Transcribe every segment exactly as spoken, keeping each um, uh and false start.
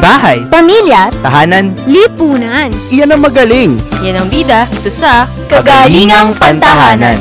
bahay, pamilya, tahanan, lipunan. iyan ang magaling. Yan ang bida ito sa Kagalingang Pantahanan.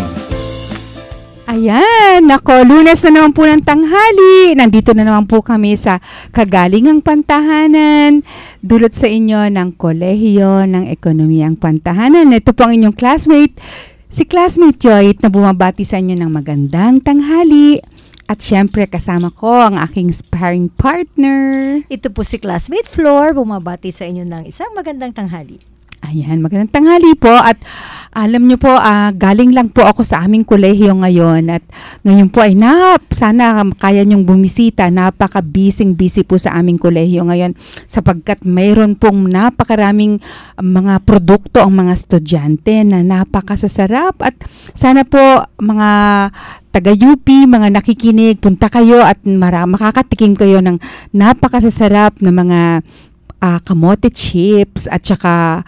Ayan, nako, Lunes na naman po ng tanghali. Nandito na naman po kami sa Kagalingang Pantahanan. Dulot sa inyo ng Kolehiyo ng Ekonomiyang Pantahanan. Ito po ang inyong classmate, si Classmate Joy, na bumabati sa inyo ng magandang tanghali. At syempre, kasama ko ang aking sparring partner. Ito po si Classmate Flor, bumabati sa inyo ng isang magandang tanghali. Ayan, magandang tanghali po. At alam nyo po, uh, galing lang po ako sa aming kolehiyo ngayon. At ngayon po ay nap, sana kaya nyong bumisita. Napaka-busy-busy po sa aming kolehiyo ngayon. Sapagkat mayroon pong napakaraming mga produkto ang mga estudyante na napakasasarap. At sana po mga taga-U P, mga nakikinig, punta kayo at mara- makakatikim kayo ng napakasasarap na mga uh, kamote chips at saka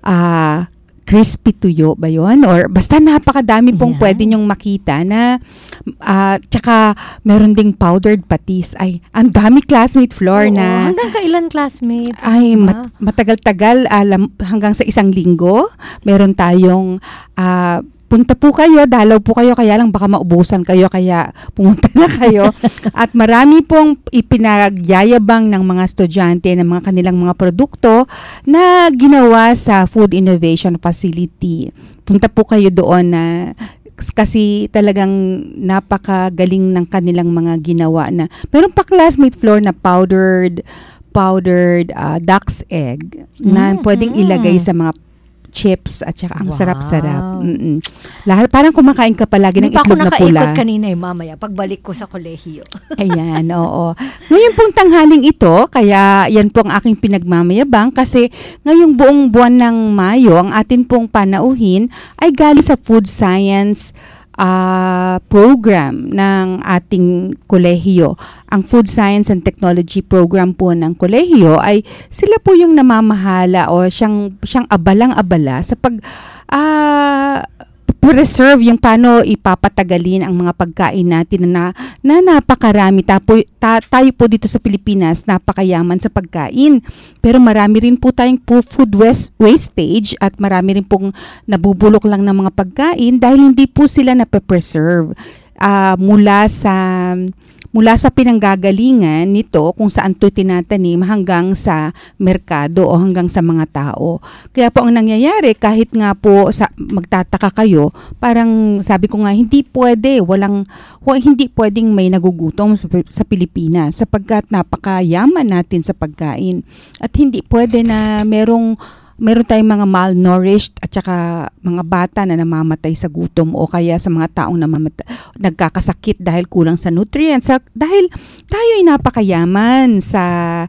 uh, crispy tuyo ba yun? Or basta napakadami pong yeah. pwede nyong makita na uh, tsaka meron ding powdered patis. Ay, ang dami, Classmate Flor. Oo, na hanggang kailan, Classmate? Ay, diba? mat- matagal-tagal, alam, hanggang sa isang linggo. Meron tayong uh, punta po kayo, dalaw po kayo, kaya lang baka maubusan kayo, kaya pumunta na kayo. At marami pong ipinagyayabang ng mga estudyante ng mga kanilang mga produkto na ginawa sa Food Innovation Facility. Punta po kayo doon na kasi talagang napakagaling ng kanilang mga ginawa na. Meron pa, Classmate Flor, na powdered powdered uh, duck's egg na mm, pwedeng mm. ilagay sa mga chips at saka ang Wow. sarap-sarap. Mm-mm. Lahat, parang kumakain ka palagi ng Hindi pa ako itlog na pula. nakaikot kanina eh, mamaya, pagbalik ko sa kolehiyo. Ayan, oo. Ngayon pong tanghaling ito, kaya yan po ang aking pinagmamayabang kasi ngayong buong buwan ng Mayo, ang atin pong panauhin ay galing sa Food Science Uh, program ng ating kolehiyo. Ang Food Science and Technology program po ng kolehiyo ay sila po yung namamahala o siyang, siyang abalang-abala sa pag uh, preserve yung paano ipapatagalin ang mga pagkain natin na, na napakarami. Tapo, ta, tayo po dito sa Pilipinas, napakayaman sa pagkain. Pero marami rin po tayong po food waste, wastage at marami rin pong nabubulok lang ng mga pagkain dahil hindi po sila nape-preserve uh, mula sa mula sa pinanggagalingan nito kung saan ito tinatanim hanggang sa merkado o hanggang sa mga tao. Kaya po ang nangyayari, kahit nga po sa, magtataka kayo, parang sabi ko nga, hindi pwede, walang, hindi pwedeng may nagugutom sa, sa Pilipinas sapagkat napakayaman natin sa pagkain. At hindi pwede na merong meron tayong mga malnourished at saka mga bata na namamatay sa gutom o kaya sa mga taong namamatay, nagkakasakit dahil kulang sa nutrients. Sa, dahil tayo ay napakayaman sa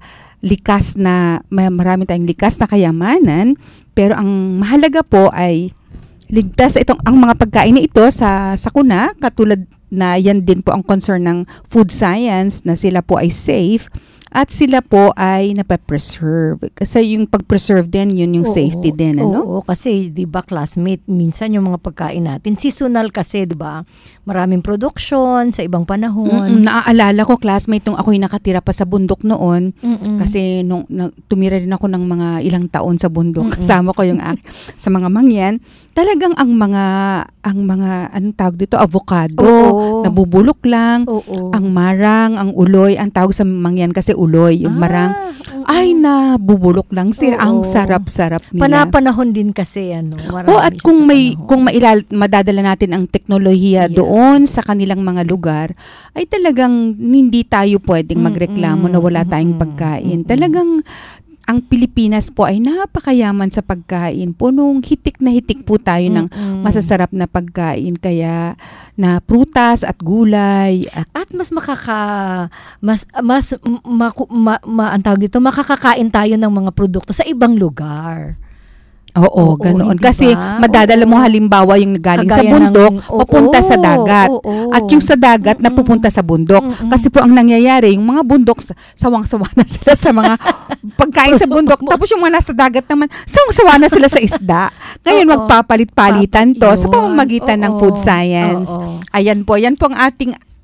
likas na, marami tayong likas na kayamanan, pero ang mahalaga po ay ligtas itong ang mga pagkain na ito sa sakuna, katulad na yan din po ang concern ng food science na sila po ay safe. At sila po ay napapreserve. Kasi yung pag-preserve din, yun yung oo, safety din, ano? Oo, kasi di ba, Classmate, minsan yung mga pagkain natin, seasonal kasi, di ba? Maraming production sa ibang panahon. Mm-mm, naaalala ko, Classmate, nung ako'y nakatira pa sa bundok noon, Mm-mm. kasi nung na, tumira rin ako ng mga ilang taon sa bundok, Mm-mm. kasama ko yung sa mga mangyan, talagang ang mga, ang mga, anong tawag dito, avocado, Oo. nabubulok lang, Oo. ang marang, ang uloy, ang tawag sa mangyan kasi uloy, yung Ah, marang, oo. ay nabubulok lang sila. Oo. Ang sarap-sarap nila. Panapanahon din kasi, ano. O at siya kung sa may panahon. kung mailal, madadala natin ang teknolohiya Yeah. doon sa kanilang mga lugar, ay talagang hindi tayo pwedeng magreklamo Mm-mm. na wala tayong Mm-mm. pagkain. Mm-mm. Talagang ang Pilipinas po ay napakayaman sa pagkain. Punong hitik na hitik po tayo ng Mm-mm. masasarap na pagkain, kaya na prutas at gulay at At mas makaka mas mas ma, ma, ma, ang tawag dito, makakakain tayo ng mga produkto sa ibang lugar. Oo, Oo, ganoon. hindi Kasi ba? madadala mo Oo. halimbawa yung galing sa Kagaya bundok, ng- oo, papunta sa dagat. oo. At yung sa dagat, Mm-mm. napupunta sa bundok. Mm-mm. Kasi po ang nangyayari, yung mga bundok, sa- sawang-sawa na sila sa mga pagkain sa bundok. Tapos yung mga nasa dagat naman, sawang-sawa na sila sa isda. Ngayon, Oo. magpapalit-palitan to sa Yun. pamamagitan ng Oo. food science. Oo. Ayan po, yan po ang ating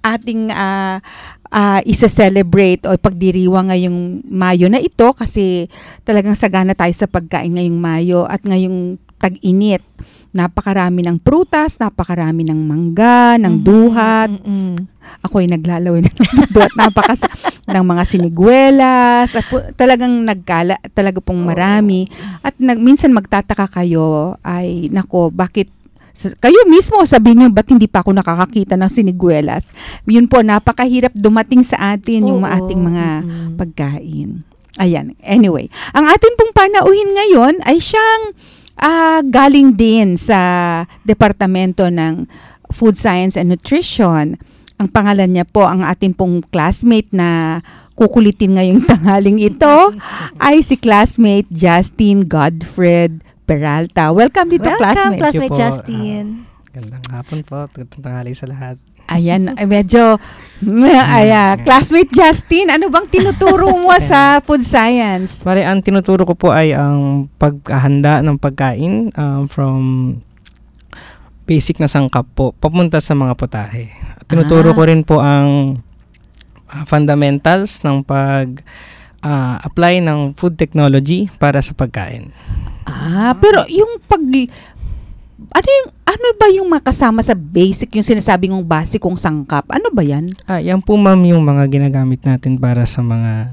ating uh, uh, isa-celebrate o pagdiriwang ngayong Mayo na ito kasi talagang sagana tayo sa pagkain ngayong Mayo at ngayong tag-init. Napakarami ng prutas, napakarami ng mangga, ng duhat. Mm-mm. Ako ay naglalawin sa duhat. Napakas ng mga siniguelas. At po, talagang nagkala, talaga pong marami. At nag, minsan magtataka kayo, ay nako, bakit sa- kayo mismo sabihin nyo, ba't hindi pa ako nakakakita ng siniguelas? Yun po, napakahirap dumating sa atin yung Oo. ating mga Mm-mm. pagkain. Ayan. Anyway, ang atin pong panauhin ngayon ay siyang ah, galing din sa Departamento ng Food Science and Nutrition. Ang pangalan niya po, ang ating pong classmate na kukulitin ngayong tanghaling ito ay si classmate Justine Godfred Peralta. Welcome dito, Welcome, classmate. classmate Thank you po. Justin. Gandang hapon po. Gandang tanghali sa lahat. Ayan, ay medyo, ay, ah, classmate Justine, ano bang tinuturo mo sa food science? Bale, ang tinuturo ko po ay ang paghahanda ng pagkain um, from basic na sangkap po papunta sa mga putahe. Ah. Tinuturo ko rin po ang uh, fundamentals ng pag uh, apply ng food technology para sa pagkain. Ah, pero yung pag ano yung ano ba yung makasama sa basic yung sinasabi ng basikong sangkap? Ano ba 'yan? Ah, yan po ma'am yung mga ginagamit natin para sa mga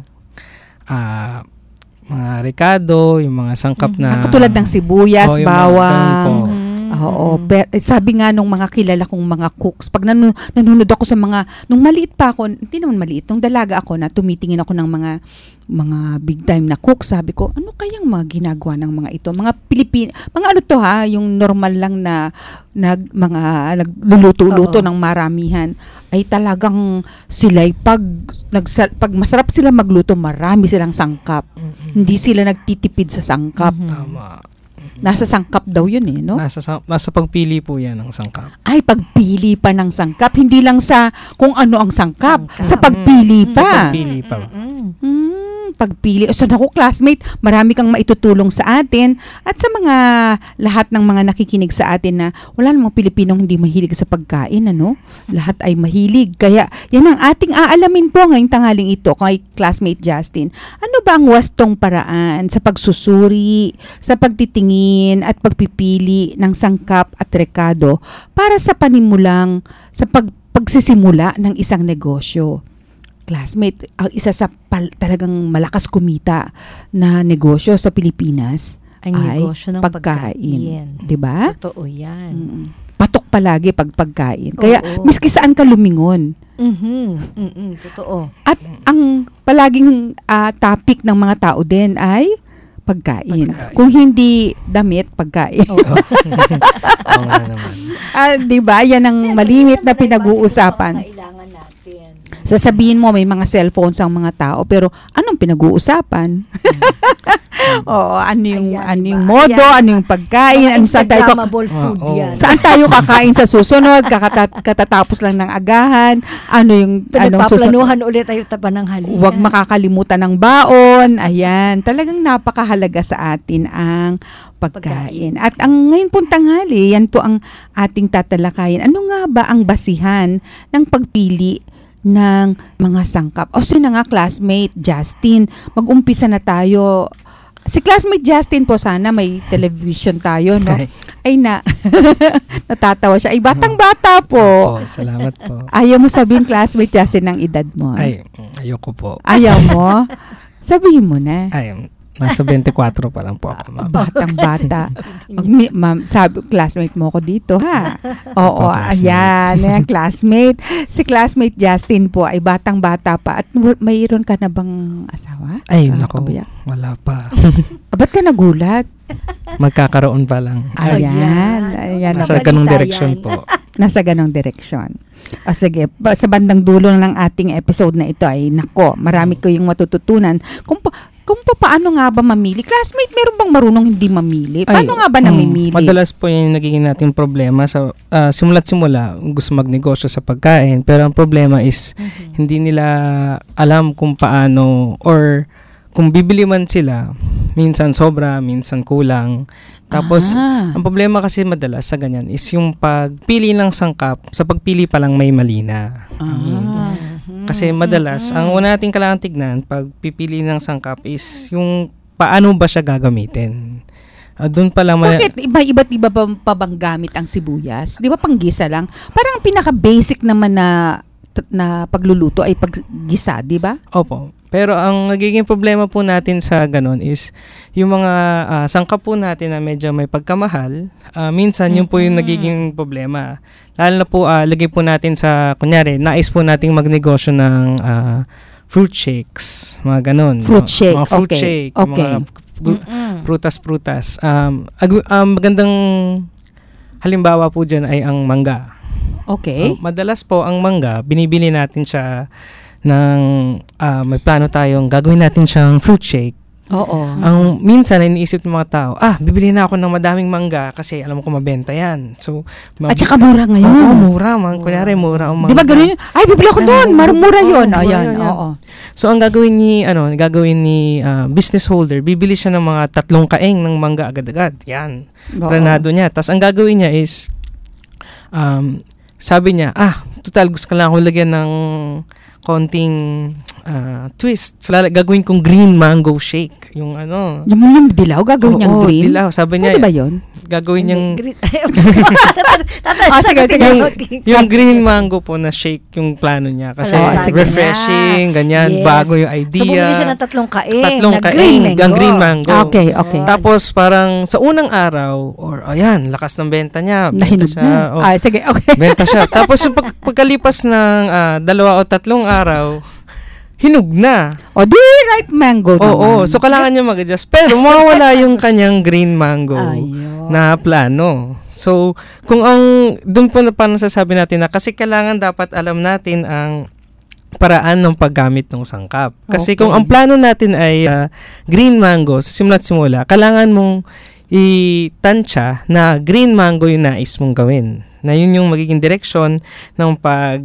ah, mga rekado, yung mga sangkap na Ah, katulad ng sibuyas, Oo, yung mga bawang. ganun po. Mhm. Oo, pe- eh, sabi nga nung mga kilala kong mga cooks, pag nanu- nanonood ako sa mga, nung maliit pa ako, hindi naman maliit, nung dalaga ako na tumitingin ako ng mga mga big time na cook, sabi ko, ano kayang mga ginagawa ng mga ito? Mga Pilipino, mga ano to ha, yung normal lang na, nag, mga nagluluto-luto Oo. ng maramihan, ay talagang sila'y pag, nagsa, pag masarap sila magluto, marami silang sangkap. Hindi sila nagtitipid sa sangkap. Mhm. Tama. Nasa sangkap daw yun eh, no? Nasa, sa- nasa pagpili po yan ng sangkap. Ay, pagpili pa ng sangkap. Hindi lang sa kung ano ang sangkap. Sangkap. Sa pagpili Sa pa. pagpili pa. Mm-mm. Hmm, pagpili. O, so, naku, classmate, marami kang maitutulong sa atin at sa mga lahat ng mga nakikinig sa atin na wala namang Pilipinong hindi mahilig sa pagkain, ano? Lahat ay mahilig. Kaya, yan ang ating aalamin po ngayong tanghaling ito kay classmate Justin. Ano ba ang wastong paraan sa pagsusuri, sa pagtitingin at pagpipili ng sangkap at rekado para sa panimulang, sa pag, pagsisimula ng isang negosyo? Classmate, ang isa sa pal- talagang malakas kumita na negosyo sa Pilipinas Ang ay negosyo ng pagkain. pagkain. 'Di ba? Totoo yan. Mm. Patok palagi pag pagkain. Kaya Oo. miski saan ka lumingon. Mhm. Mm-mm. Totoo. At ang palaging ah, topic ng mga tao din ay pagkain. Pagkain. Kung hindi damit, pagkain. Oo. Oo nga naman. Ah, 'di ba? Yan ang malimit na pinag-uusapan. Kailangan natin. Sasabihin mo may mga cellphones ang mga tao, pero anong pinag-uusapan? Oo, ano yung Ayan, ano diba? yung modo, Ayan. ano yung pagkain, ano saan tayo kak- Instagrammable food Oo. yan. saan tayo kakain sa susunod, kakata- katatapos lang ng agahan, ano yung anong susunod. Pinagpaplanuhan ulit tayo taba ng halian. Huwag makakalimutan ng baon. Ayan, talagang napakahalaga sa atin ang pagkain. Pagkain. At ang ngayon pong tanghali, yan po ang ating tatalakayin. Ano nga ba ang basihan ng pagpili ng mga sangkap? O sino nga, classmate Justin, mag-umpisa na tayo. Si classmate Justin po, sana may television tayo, no? Ay, Ay na, natatawa siya. Ay, batang-bata po. po, salamat po. Ayaw mo sabihin classmate Justin ng edad mo. Ay, ayoko po. Ayaw mo? Sabihin mo na. Ay, nasa twenty-four pa lang po ako, ma'am. Batang-bata. Mag- mi- ma'am, sabi, classmate mo ko dito, ha? Oo, Opo, classmate. ayan. Ayan, classmate. Si classmate Justin po ay batang-bata pa. At w- mayroon ka na bang asawa? Ay, Ah, nako, kabaya. wala pa. Ah, ba't ka nagulat? Magkakaroon pa lang. Ayan. Ayan. Nasa Nabalita ganong yan. direksyon po. Nasa ganong direksyon. O sige, ba- sa bandang dulo ng ating episode na ito ay, nako, marami ko yung matututunan. Kung pa- kung pa, paano nga ba mamili? Classmate, meron bang marunong hindi mamili? Paano Ay, nga ba mm, namimili? Madalas po yung nagiging nating problema sa ah, simula't simula gusto magnegosyo sa pagkain, pero ang problema is Mhm. hindi nila alam kung paano or kung bibili man sila, minsan sobra, minsan kulang. Tapos, Ah. ang problema kasi madalas sa ganyan is yung pagpili ng sangkap, sa pagpili pa lang may mali na. Ah. Kasi madalas, ang una natin kailangan tignan pag pipili ng sangkap is yung paano ba siya gagamitin. Uh, doon pa lang ma- Bakit iba iba't iba pa, pa bang gamit ang sibuyas? Di ba panggisa lang? Parang ang pinaka-basic naman na na pagluluto ay paggisa, di ba? Opo. Pero ang nagiging problema po natin sa ganun is yung mga uh, sangkap po natin na medyo may pagkamahal, uh, minsan yun po yung nagiging problema. Lalo na po, uh, lagay po natin sa, kunyari, nais po nating magnegosyo ng uh, fruit shakes, mga ganun. Fruit Mga- shake, Mga fruit okay. shake, Okay. mga pru- prutas-prutas. Um, ag- um, magandang halimbawa po dyan ay ang mangga. Okay. Uh, madalas po ang mangga, binibili natin siya ng ah, may plano tayong gagawin natin siyang fruit shake. Oo. Ang minsan ay iniisip ng mga tao, ah, bibili na ako ng madaming mangga kasi alam ko mabenta yan. So, At saka mura ngayon. Oo, mura man. Kunyari, mura ang mangga. Di ba ganun yun? Ay, bibili ako doon. Oo, Marumura oo, yun. mura Ayan, yun, yan. oo. So, ang gagawin ni, ano, gagawin ni ah, business holder, bibili siya ng mga tatlong kaeng ng mangga agad-agad. Yan. Oo. Planado niya. Tapos, ang gagawin niya is, um, sabi niya, ah, total, gusto ko lang akong lagyan ng konting ah, twist. So, lala, gagawin kong green mango shake. Yung ano. Yung, yung dilaw, gagawin niyang Oo, green? dilaw. Sabi niya, Pwede ba yun? gagawin niyang Ah, sige, sige. yung, yung green mango po na shake yung plano niya. Kasi Oo, sige. refreshing, ganyan, Yes. bago yung So, idea. bumili siya ng tatlong kaeng. Tatlong na kaeng, green mango. ang green mango. Okay, okay. Tapos parang sa unang araw, or ayan, lakas ng benta niya. Benta Nahinog siya. na. Oh, Ah, sige, okay. benta siya. Tapos yung pag, pagkalipas ng ah, dalawa o tatlong araw, hinog na. O, di ripe mango Oo, naman. so kailangan niya mag-adjust. Pero mawawala yung kanyang green mango Ayun. na plano. So, kung ang, doon po na paano sasabi natin na kasi kailangan dapat alam natin ang paraan ng paggamit ng sangkap. Kasi Okay. kung ang plano natin ay ah, green mango, sa simula't simula, kailangan mong itansya na green mango yung nais mong gawin. Na yun yung magiging direksyon ng pag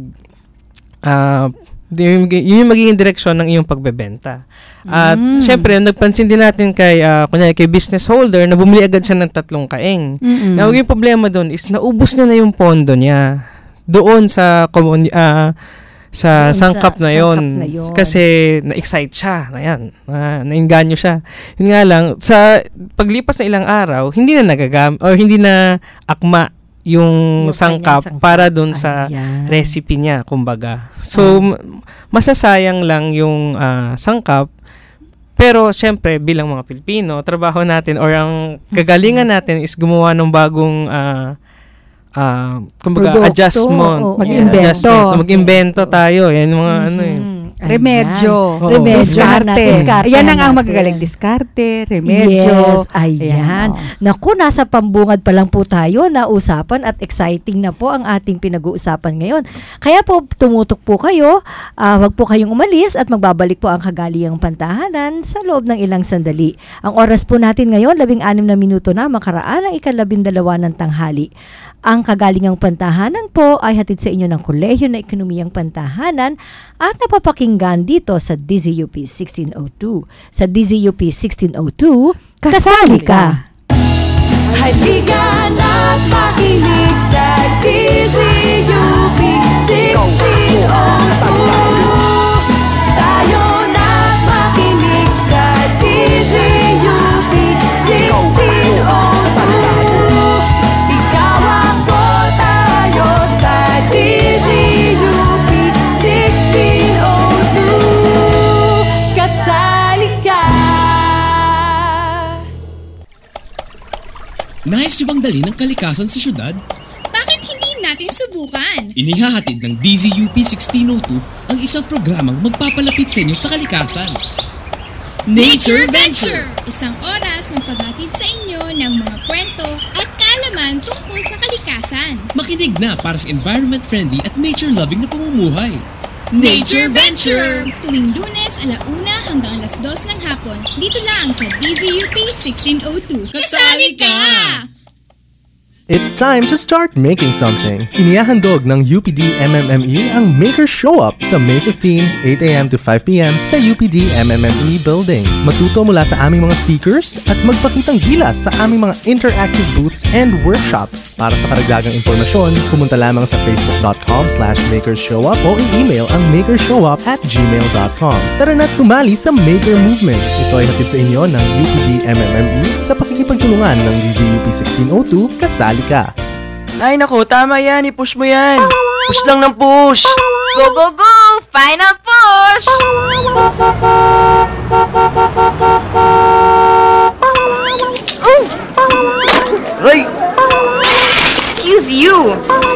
ah, yun yun yung magiging direksyon ng iyong pagbebenta. At Mm. syempre, nagpansin din natin kay, uh, kunyari, kay business holder na bumili agad siya ng tatlong kaeng. Mm-mm. Na yung problema doon is naubos niya na yung pondo niya doon sa communi- ah, sa Doon sa sangkap na yon. sangkap na yun. Kasi na-excite siya. Ayan, na nainganyo siya. Yun nga lang, sa paglipas na ilang araw, hindi na nagagam or hindi na akma yung, Yung sangkap, kanyang sangkap. para doon sa Ayan. recipe niya, kumbaga. So, m- masasayang lang yung ah, sangkap. Pero, syempre, bilang mga Pilipino, trabaho natin or ang kagalingan natin is gumawa ng bagong ah, ah, kumbaga, Produkto, adjustment. oo. Mag-invento. Adjustment. Mag-invento tayo. Yan yung mga ano eh. Mhm. Remedyo. Oo. Remedyo. Diskarte. Diskarte Yan ang ang natin. magagaling. Diskarte, remedyo. Yes, ayan. oh. Naku, nasa pambungad pa lang po tayo na usapan at exciting na po ang ating pinag-uusapan ngayon. Kaya po, tumutok po kayo, ah, wag po kayong umalis at magbabalik po ang Kagaliang Pantahanan sa loob ng ilang sandali. Ang oras po natin ngayon, labing anim na minuto na makaraan ang ikalabindalawa ng tanghali. Ang Kagalingang Pantahanan po ay hatid sa inyo ng Kolehiyo na Ekonomiyang Pantahanan at napapakinggan dito sa D Z U P sixteen oh two. Sa D Z U P sixteen oh two, kasali ka! Halika na't makinig sa D Z U P sixteen oh two. Tayo na't makinig sa D Z U P sixteen oh two. Ikaw ako, tayo sa D Z U P sixteen oh two. Kasali ka! Nais niyo bang dalhin ang kalikasan sa syudad? Bakit hindi natin subukan? Inihahatid ng D Z U P sixteen oh two ang isang programang magpapalapit sa inyo sa kalikasan. Nature Venture! Isang oras ng paghatid sa inyo ng mga kwento at kaalaman tungkol sa kalikasan. Makinig na para sa environment-friendly at nature-loving na pamumuhay. Nature Venture! Tuwing Lunes, alauna hanggang alas dos ng hapon, dito lang sa D Z U P sixteen oh two. Kasali ka! It's time to start making something. Inihahandog ng U P D M M M E ang Maker Show Up sa May fifteenth, eight a.m. to five p.m. sa U P D M M M E Building. Matuto mula sa aming mga speakers at magpakitang gilas sa aming mga interactive booths and workshops. Para sa karagdagang impormasyon, pumunta lamang sa facebook.com slash makershowup o i-email ang makershowup at gmail dot com. Tara na't sumali sa Maker Movement. Ito ay hatid sa inyo ng U P D M M M E sa pakikipagtulungan ng D Z U P sixteen oh two Kasali Ka. Ay nako, tama yan. I-push mo yan. Push lang ng push. Go, go, go! Final push! Ray! Excuse you!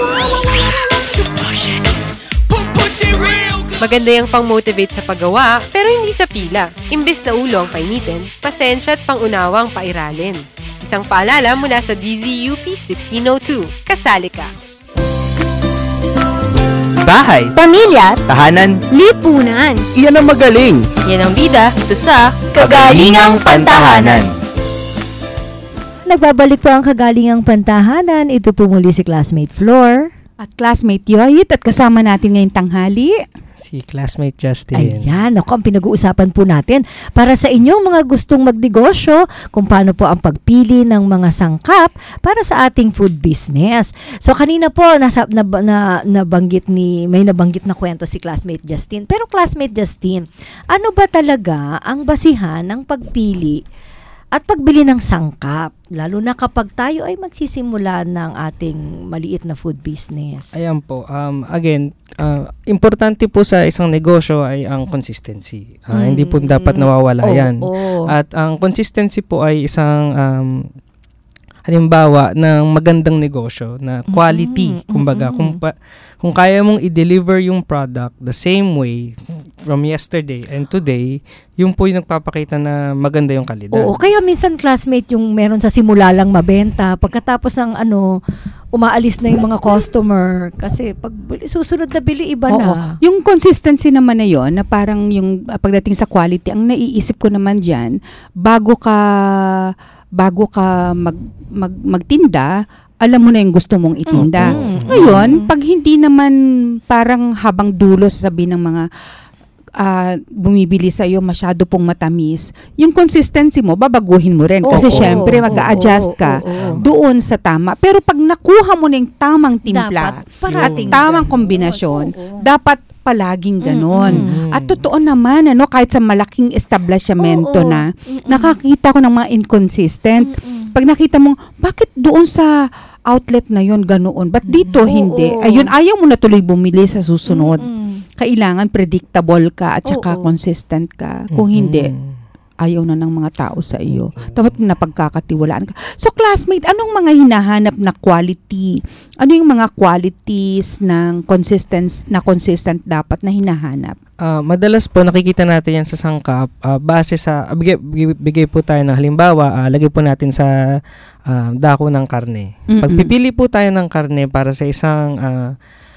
Maganda yung pang-motivate sa paggawa, pero hindi sa pila. Imbes na ulo ang painitin, pasensya at pangunawang pairalin. Isang paalala mula sa D Z U P sixteen oh two. Kasali ka! Bahay, Pamilya, tahanan, lipunan. iyan ang magaling. Yan ang bida ito sa Kagalingang Pantahanan. Nagbabalik po ang Kagalingang Pantahanan. Ito po muli si Classmate Flor. At classmate Yoyit at kasama natin ngayong tanghali. Si classmate Justin. Ayan, ako ang pinag-uusapan po natin para sa inyong mga gustong magnegosyo, kung paano po ang pagpili ng mga sangkap para sa ating food business. So kanina po nasa na, na, nabanggit ni may nabanggit na kwento si classmate Justin. Pero classmate Justin, ano ba talaga ang basihan ng pagpili at pagbili ng sangkap, lalo na kapag tayo ay magsisimula ng ating maliit na food business? Ayan po. Um, again, uh, importante po sa isang negosyo ay ang consistency. Uh, Mm. Hindi po dapat nawawala Oo, yan. oo. At ang consistency po ay isang um, halimbawa ng magandang negosyo na quality. Mm-mm, Kumbaga, mm-mm. kung, pa, kung kaya mong i-deliver yung product the same way from yesterday and today, yung po yung nagpapakita na maganda yung kalidad. Oo, kaya minsan classmate yung meron sa simula lang mabenta, pagkatapos ng ano, umaalis na yung mga customer kasi pag bili- susunod na bili iba Oo. na. Yung consistency naman na yon na parang yung uh, pagdating sa quality, ang naiisip ko naman dyan, bago ka bago ka mag, mag, magtinda, alam mo na yung gusto mong itinda. Mm. Ngayon, pag hindi naman parang habang dulo sasabihin ng mga ah, bumibili sa iyo masyado pong matamis, yung consistency mo, babaguhin mo rin. Kasi Oo, syempre, oo, mag-a-adjust oo, ka oo, oo. doon sa tama. Pero pag nakuha mo na yung tamang timpla Dapat parating at tamang ganon. kombinasyon, Oo. dapat palaging ganon. Mm. At totoo naman, ano, kahit sa malaking establishmento Oo. na, Mm-mm. nakakita ko ng mga inconsistent. Mm-mm. Pag nakita mo, bakit doon sa outlet na yon ganoon? Ba't dito Oo. hindi? Ayun, ayaw mo na tuloy bumili sa susunod. Mm-mm. Kailangan predictable ka at saka Oo. consistent ka. Kung Mhm. hindi, ayaw na ng mga tao sa iyo. Dapat napagkakatiwalaan ka. So classmate, anong mga hinahanap na quality? Ano yung mga qualities ng consistent na consistent dapat na hinahanap? Ah, madalas po nakikita natin yan sa sangkap ah, base sa ah, bigay, bigay, bigay po tayo ng halimbawa, ah, lagay po natin sa ah, dako ng karne. Mm-mm. Pagpipili po tayo ng karne para sa isang ah,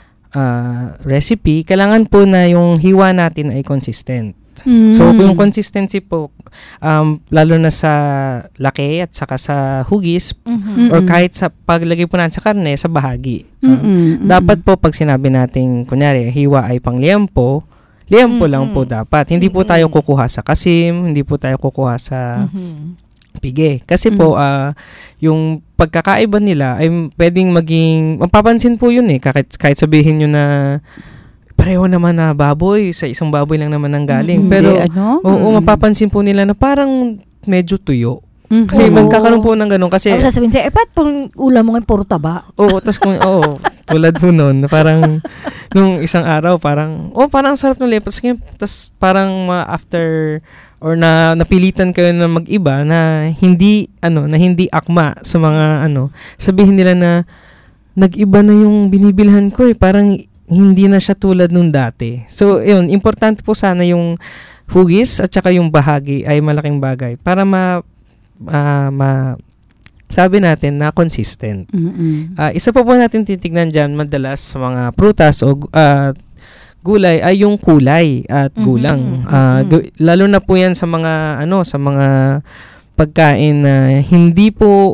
ah, recipe, kailangan po na yung hiwa natin ay consistent. So, kung yung consistency po, um, lalo na sa laki at saka sa hugis, Mhm. or kahit sa paglagay po natin sa karne, sa bahagi. Ah, Mm-mm, mm-mm. dapat po pag sinabi natin, kunyari, hiwa ay pang liempo, liempo lang Mm-mm. po dapat. Hindi po Mm-mm. tayo kukuha sa kasim, hindi po tayo kukuha sa Mhm. pige. Kasi po, ah, yung pagkakaiba nila ay pwedeng maging, mapapansin po yun eh, kahit, kahit sabihin nyo na pareho naman na baboy, sa isang baboy lang naman ang galing. Hindi, Pero, ano? oo, Mm. mapapansin po nila na parang medyo tuyo. Mhm. Kasi Oo. magkakaroon po ng ganun. Kasi, Tapos sasabihin sa'yo, eh, ba't pang ulam mo ngayon puro taba? oo, tas kung, oo, tulad po nun, na parang, nung isang araw, parang, oh, parang ang sarap ng lepas. Tapos parang ma- after, or na napilitan kayo na mag-iba, na hindi, ano, na hindi akma sa mga, ano, sabihin nila na, nag-iba na yung binibilhan ko eh, parang, hindi na siya tulad nung dati. So, yun, importante po sana yung hugis at saka yung bahagi ay malaking bagay para ma, ah, ma sabi natin na consistent. Mm-mm. Ah, isa pa po natin titignan dyan madalas sa mga prutas o ah, gulay ay yung kulay at Mhm, gulang. mhm. Ah, gu- lalo na po yan sa mga ano sa mga pagkain na hindi po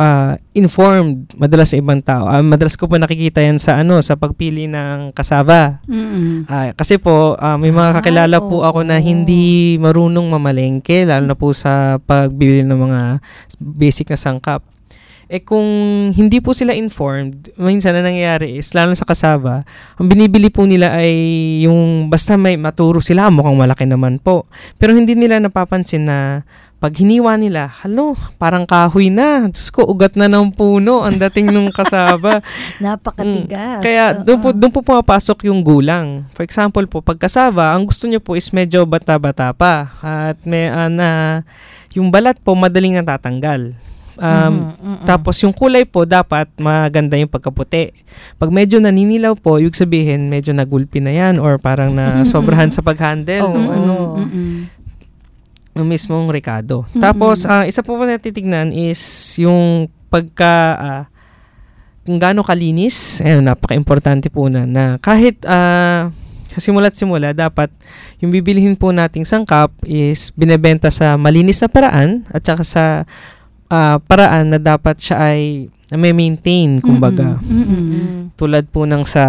ah, informed madalas sa ibang tao. Ah, madalas ko po nakikita yan sa ano sa pagpili ng kasaba. Mm-mm. Ah, kasi po ah, may mga kakilala Ay, po ako na oo. hindi marunong mamalengke, lalo na po sa pagbili ng mga basic na sangkap. Eh kung hindi po sila informed, minsan na nangyayari is, lalo sa kasaba, ang binibili po nila ay yung basta may maturo sila, mukhang malaki naman po. Pero hindi nila napapansin na pag hiniwa nila, halo, parang kahoy na. Diyos ko, ugat na ng puno ang dating nung kasaba. Napakatigas. Mm. Kaya doon po, Oo. doon po pumapasok yung gulang. For example po, pag kasaba, ang gusto nyo po is medyo bata-bata pa. At may, uh, na, yung balat po, madaling natatanggal. Um, Mhm, mhm. Tapos yung kulay po, dapat maganda yung pagkaputi. Pag medyo naninilaw po, ibig sabihin, medyo nagulpi na yan or parang na sobrahan sa pag-handle. Oo. ng ano, Mm-mm. ng mismong rekado. Mm-mm. Tapos, ah, isa po po na titignan is yung pagka, ah, kung gaano kalinis, ayun, napaka-importante po na, na kahit ah, sa simula't simula, dapat yung bibilihin po nating sangkap is binebenta sa malinis na paraan at saka sa ah, paraan na dapat siya ay may maintain, kumbaga. Mm-mm. Tulad po ng sa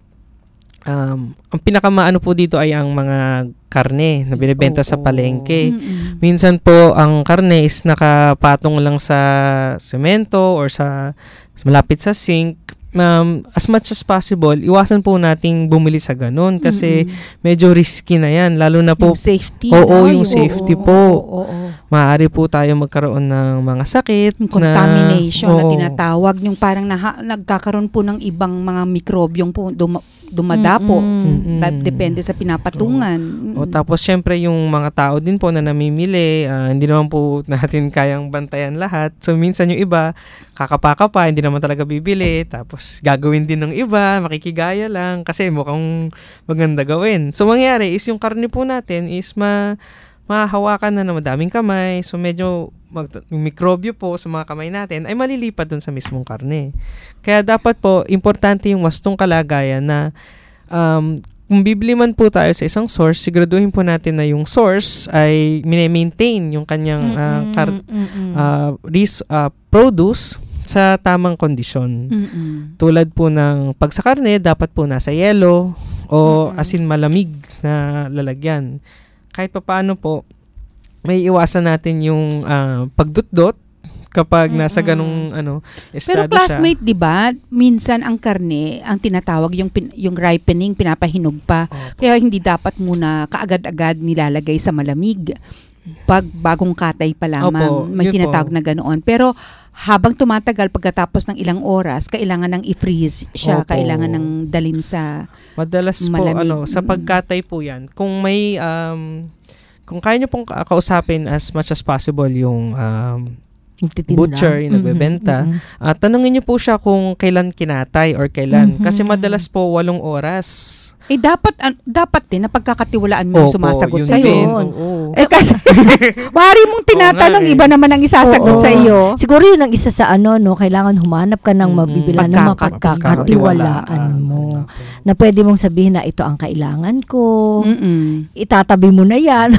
um, ang pinakamaano po dito ay ang mga karne na binibenta sa Oo. palengke. Mm-mm. Minsan po ang karne is nakapatong lang sa semento or sa malapit sa sink. Um, as much as possible, iwasan po nating bumili sa ganun kasi medyo risky na yan. Lalo na po, Yung safety. Oo, no? yung safety po. Oo, oo. maaari po tayo magkaroon ng mga sakit. Yung contamination na, oo. tinatawag, yung parang naha, nagkakaroon po ng ibang mga mikrobyong po duma, dumadapo. Mm-mm. Dap- Depende sa pinapatungan. O tapos syempre yung mga tao din po na namimili, ah, hindi naman po natin kayang bantayan lahat. So minsan yung iba, kakapa pa, hindi naman talaga bibili. Tapos gagawin din ng iba, makikigaya lang kasi mukhang maganda gawin. So mangyari is yung karne po natin is ma mahahawakan na ng madaming kamay. So medyo mag, yung mikrobyo po sa mga kamay natin ay malilipat dun sa mismong karne. Kaya dapat po, importante yung wastong kalagayan na um, kung bibili man po tayo sa isang source, siguraduhin po natin na yung source ay mini-maintain yung kanyang uh, kar- uh, res- uh, produce sa tamang kondisyon. Mm-mm. Tulad po ng pag sa karne, dapat po nasa yelo o asin malamig na lalagyan. Kahit pa paano po, may iwasan natin yung uh, pagdutdot kapag nasa ganung ano, Pero estado classmate, 'di ba? Minsan ang karne, ang tinatawag yung pin- yung ripening, pinapahinog pa. Kaya hindi dapat muna kaagad-agad nilalagay sa malamig. Pag bagong katay pa lamang, Opo, may yun tinatawag po. na ganoon. Pero habang tumatagal pagkatapos ng ilang oras, kailangan ng i-freeze siya, Opo. kailangan ng dalin sa Madalas po, malamig. ano, sa pagkatay po yan, kung may, um, kung kaya nyo pong ka- kausapin as much as possible yung um, Nagtitinda. butcher, yung nagbebenta, Mhm, at tanungin nyo po siya kung kailan kinatay or kailan. Mhm. Kasi madalas po, walong oras. eh dapat an- dapat din na pagkakatiwalaan mo yung Opo, sumasagot yun sa din. iyo. Oo. Eh kasi wari mong tinatanong, Oo nga eh. iba naman ang isasagot Oo. sa iyo. Siguro yun ang isa sa ano, no, kailangan humanap ka ng Mm-mm. mabibilan na Pagkaka- mapagkakatiwalaan mo. Na pwede mong sabihin na ito ang kailangan ko. Mm-mm. Itatabi mo na yan.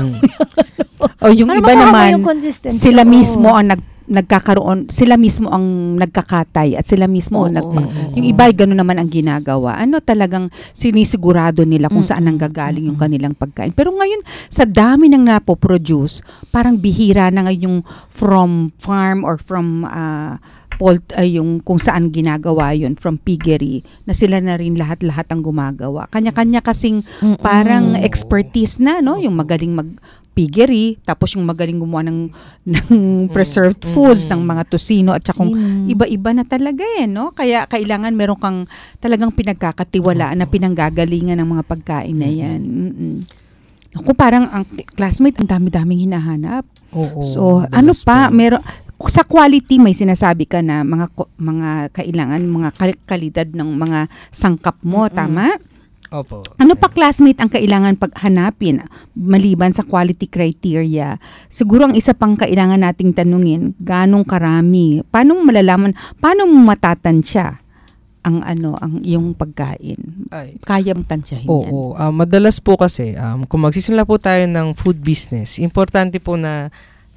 O yung Para iba makahaba naman, yung consistency. sila Oo. mismo ang nag nagkakaroon, sila mismo ang nagkakatay at sila mismo ang Oo, nag oo, yung oo. iba ay gano'n naman ang ginagawa. Ano talagang sinisigurado nila kung Mm, saan nanggagaling yung kanilang pagkain. Pero ngayon sa dami ng napoproduce, parang bihira na ngayon yung from farm or from uh, poult, ay yung kung saan ginagawa yun, from piggery, na sila na rin lahat-lahat ang gumagawa. Kanya-kanya kasing Mm-mm. parang expertise na, no? Yung magaling mag piggery, tapos yung magaling gumawa ng, ng preserved foods, ng mga tosino, at saka kung Mm. iba-iba na talaga eh, no? Kaya kailangan meron kang talagang pinagkakatiwalaan na pinanggagalingan ng mga pagkain na yan. Mm-mm. Ako parang ang classmate, ang dami-daming hinahanap. Oo. So, madalas ano pa, po. meron sa quality may sinasabi ka na mga ko- mga kailangan, mga kal- kalidad ng mga sangkap mo, tama? Opo. Ano pa classmate ang kailangan paghanapin maliban sa quality criteria? Siguro ang isa pang kailangan nating tanungin, ganong karami? Paano mo malalaman, paano mo matatansya ang ano, ang iyong pagkain? Ay. Kaya mong tansyahin yan? Oo. ah, madalas po kasi, um, kung magsisimula po tayo ng food business, importante po na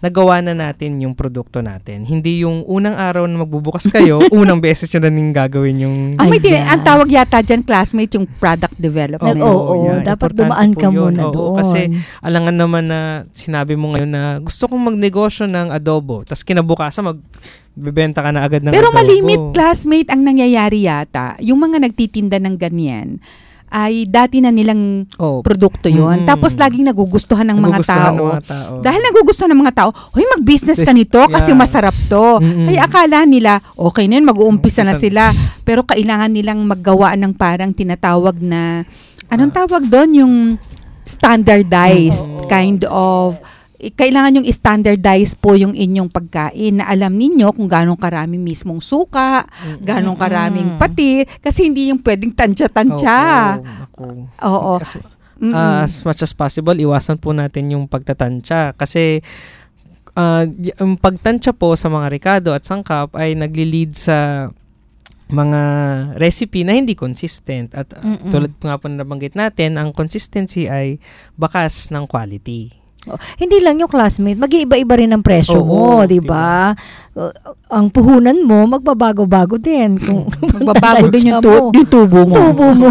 nagawa na natin yung produkto natin. Hindi yung unang araw na magbubukas kayo, unang beses nyo na ning gagawin yung... Ang, may tin- ang tawag yata dyan, classmate, yung product development. Oo, oo, yeah, dapat importante dumaan po ka yun. muna Oo, doon. Kasi alangan naman na sinabi mo ngayon na gusto kong magnegosyo ng adobo, tapos kinabukasan magbebenta ka na agad ng Pero adobo. malimit, classmate, ang nangyayari yata. Yung mga nagtitinda ng ganyan, ay dati na nilang oh, produkto yon. mm, Tapos laging nagugustuhan ng mga nagugustuhan tao. ng mga tao. Dahil nagugustuhan ng mga tao, hoy, mag-business ka nito kasi Yeah. masarap to. Mm-mm. Kaya akala nila, okay na yun, mag-uumpisa na Umpisa- sila. Pero kailangan nilang maggawa ng parang tinatawag na, anong tawag doon? Yung standardized kind of, eh, kailangan yung standardize po yung inyong pagkain na alam ninyo kung gano'ng karami mismong suka, gano'ng karaming pati, kasi hindi yung pwedeng tansya-tansya. Oo. Oo. As, Mm-mm. uh, as much as possible, iwasan po natin yung pagtatansya. Kasi uh, y- yung pagtansya po sa mga ricado at sangkap ay nagli-lead sa mga recipe na hindi consistent. At uh, Mm-mm. tulad nga po na nabanggit natin, ang consistency ay bakas ng quality. Oh, hindi lang yung classmate, mag-iiba-iba rin ang presyo Oo, mo, di ba? Uh, ang puhunan mo, magbabago-bago din. Kung Magbabago din yung, tu- mo. yung tubo mo. Tubo mo.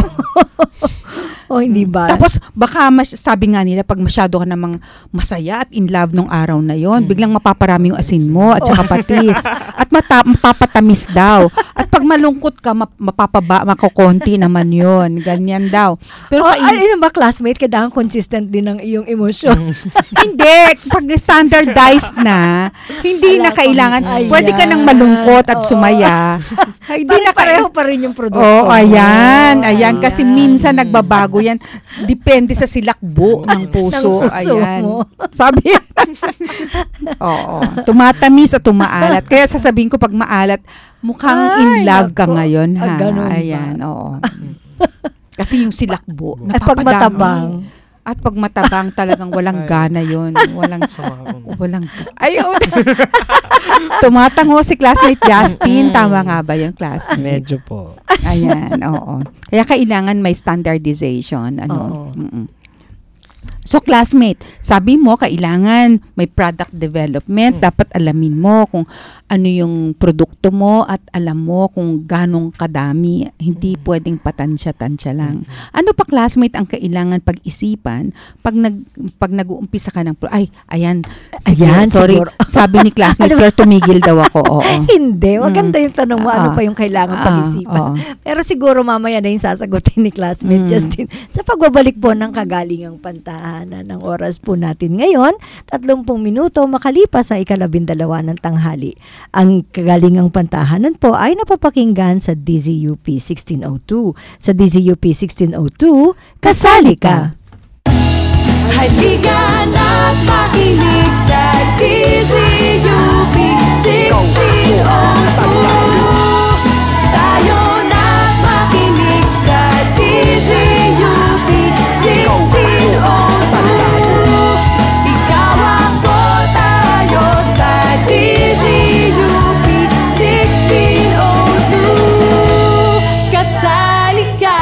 O, hindi ba? Tapos, baka mas, sabi nga nila, pag masyado ka namang masaya at in love nung araw na yon, biglang mapaparami yung asin mo at saka patis. At mata- mapapatamis daw. At pag malungkot ka, map- mapapaba, makukonti naman yon. Ganyan daw. Pero oh, kain- ay, ano ba, classmate, kailangan consistent din ang iyong emosyon. hindi. Pag standardized na, hindi Ala na ko. kailangan. Ayan. Pwede ka nang malungkot at Oo. sumaya. Ay, hindi na Pareho kailangan. pa rin yung produkto. Oh, ayan, mo. ayan. Kasi minsan nagbabago yan. Depende sa silakbo ng puso. Ng puso ayan. mo. Sabi. Oo. Tumatamis at tumaalat. Kaya sasabihin ko pag maalat, mukhang Ay, in love ka nako. ngayon. Ha? Ah, ganun ba? Ayan, oo. Kasi yung silakbo, At pag napapadami. matabang. At pag matabang talagang walang Ay. gana yon. Walang Sama ko. walang ayun. Tumatango si classmate Justin. Tama nga ba yung classmate? Medyo po. Ayan, oo. Kaya kailangan may standardization. Ano? Oo. Mm-mm. So, classmate, sabi mo, kailangan may product development. Dapat alamin mo kung ano yung produkto mo at alam mo kung ganong kadami. Hindi pwedeng patansya-tansya lang. Ano pa, classmate, ang kailangan pag-isipan pag, nag, pag nag-uumpisa ka ng... Pro- Ay, ayan. Sige, Ayan, sorry. siguro. Sabi ni classmate, pero tumigil daw ako. Oo. Hindi. Maganda yung tanong mo. Ano Ah. pa yung kailangan Ah, pag-isipan? oo. Pero siguro mamaya na yung sasagutin ni classmate Mm. Justin. Sa pagbabalik po ng kagalingang pantahanan ng oras po natin ngayon, tatlumpung minuto makalipas sa ikalabindalawa ng tanghali. Ang kagalingang pantahanan po ay napapakinggan sa D Z U P sixteen oh two. Sa D Z U P sixteen oh two, kasali ka! Halika na't makinig sa D Z U P sixteen oh two. Tayo na't makinig sa D Z U P sixteen oh two. Ikaw ako, tayo sa D Z U P sixteen oh two. Kasali ka.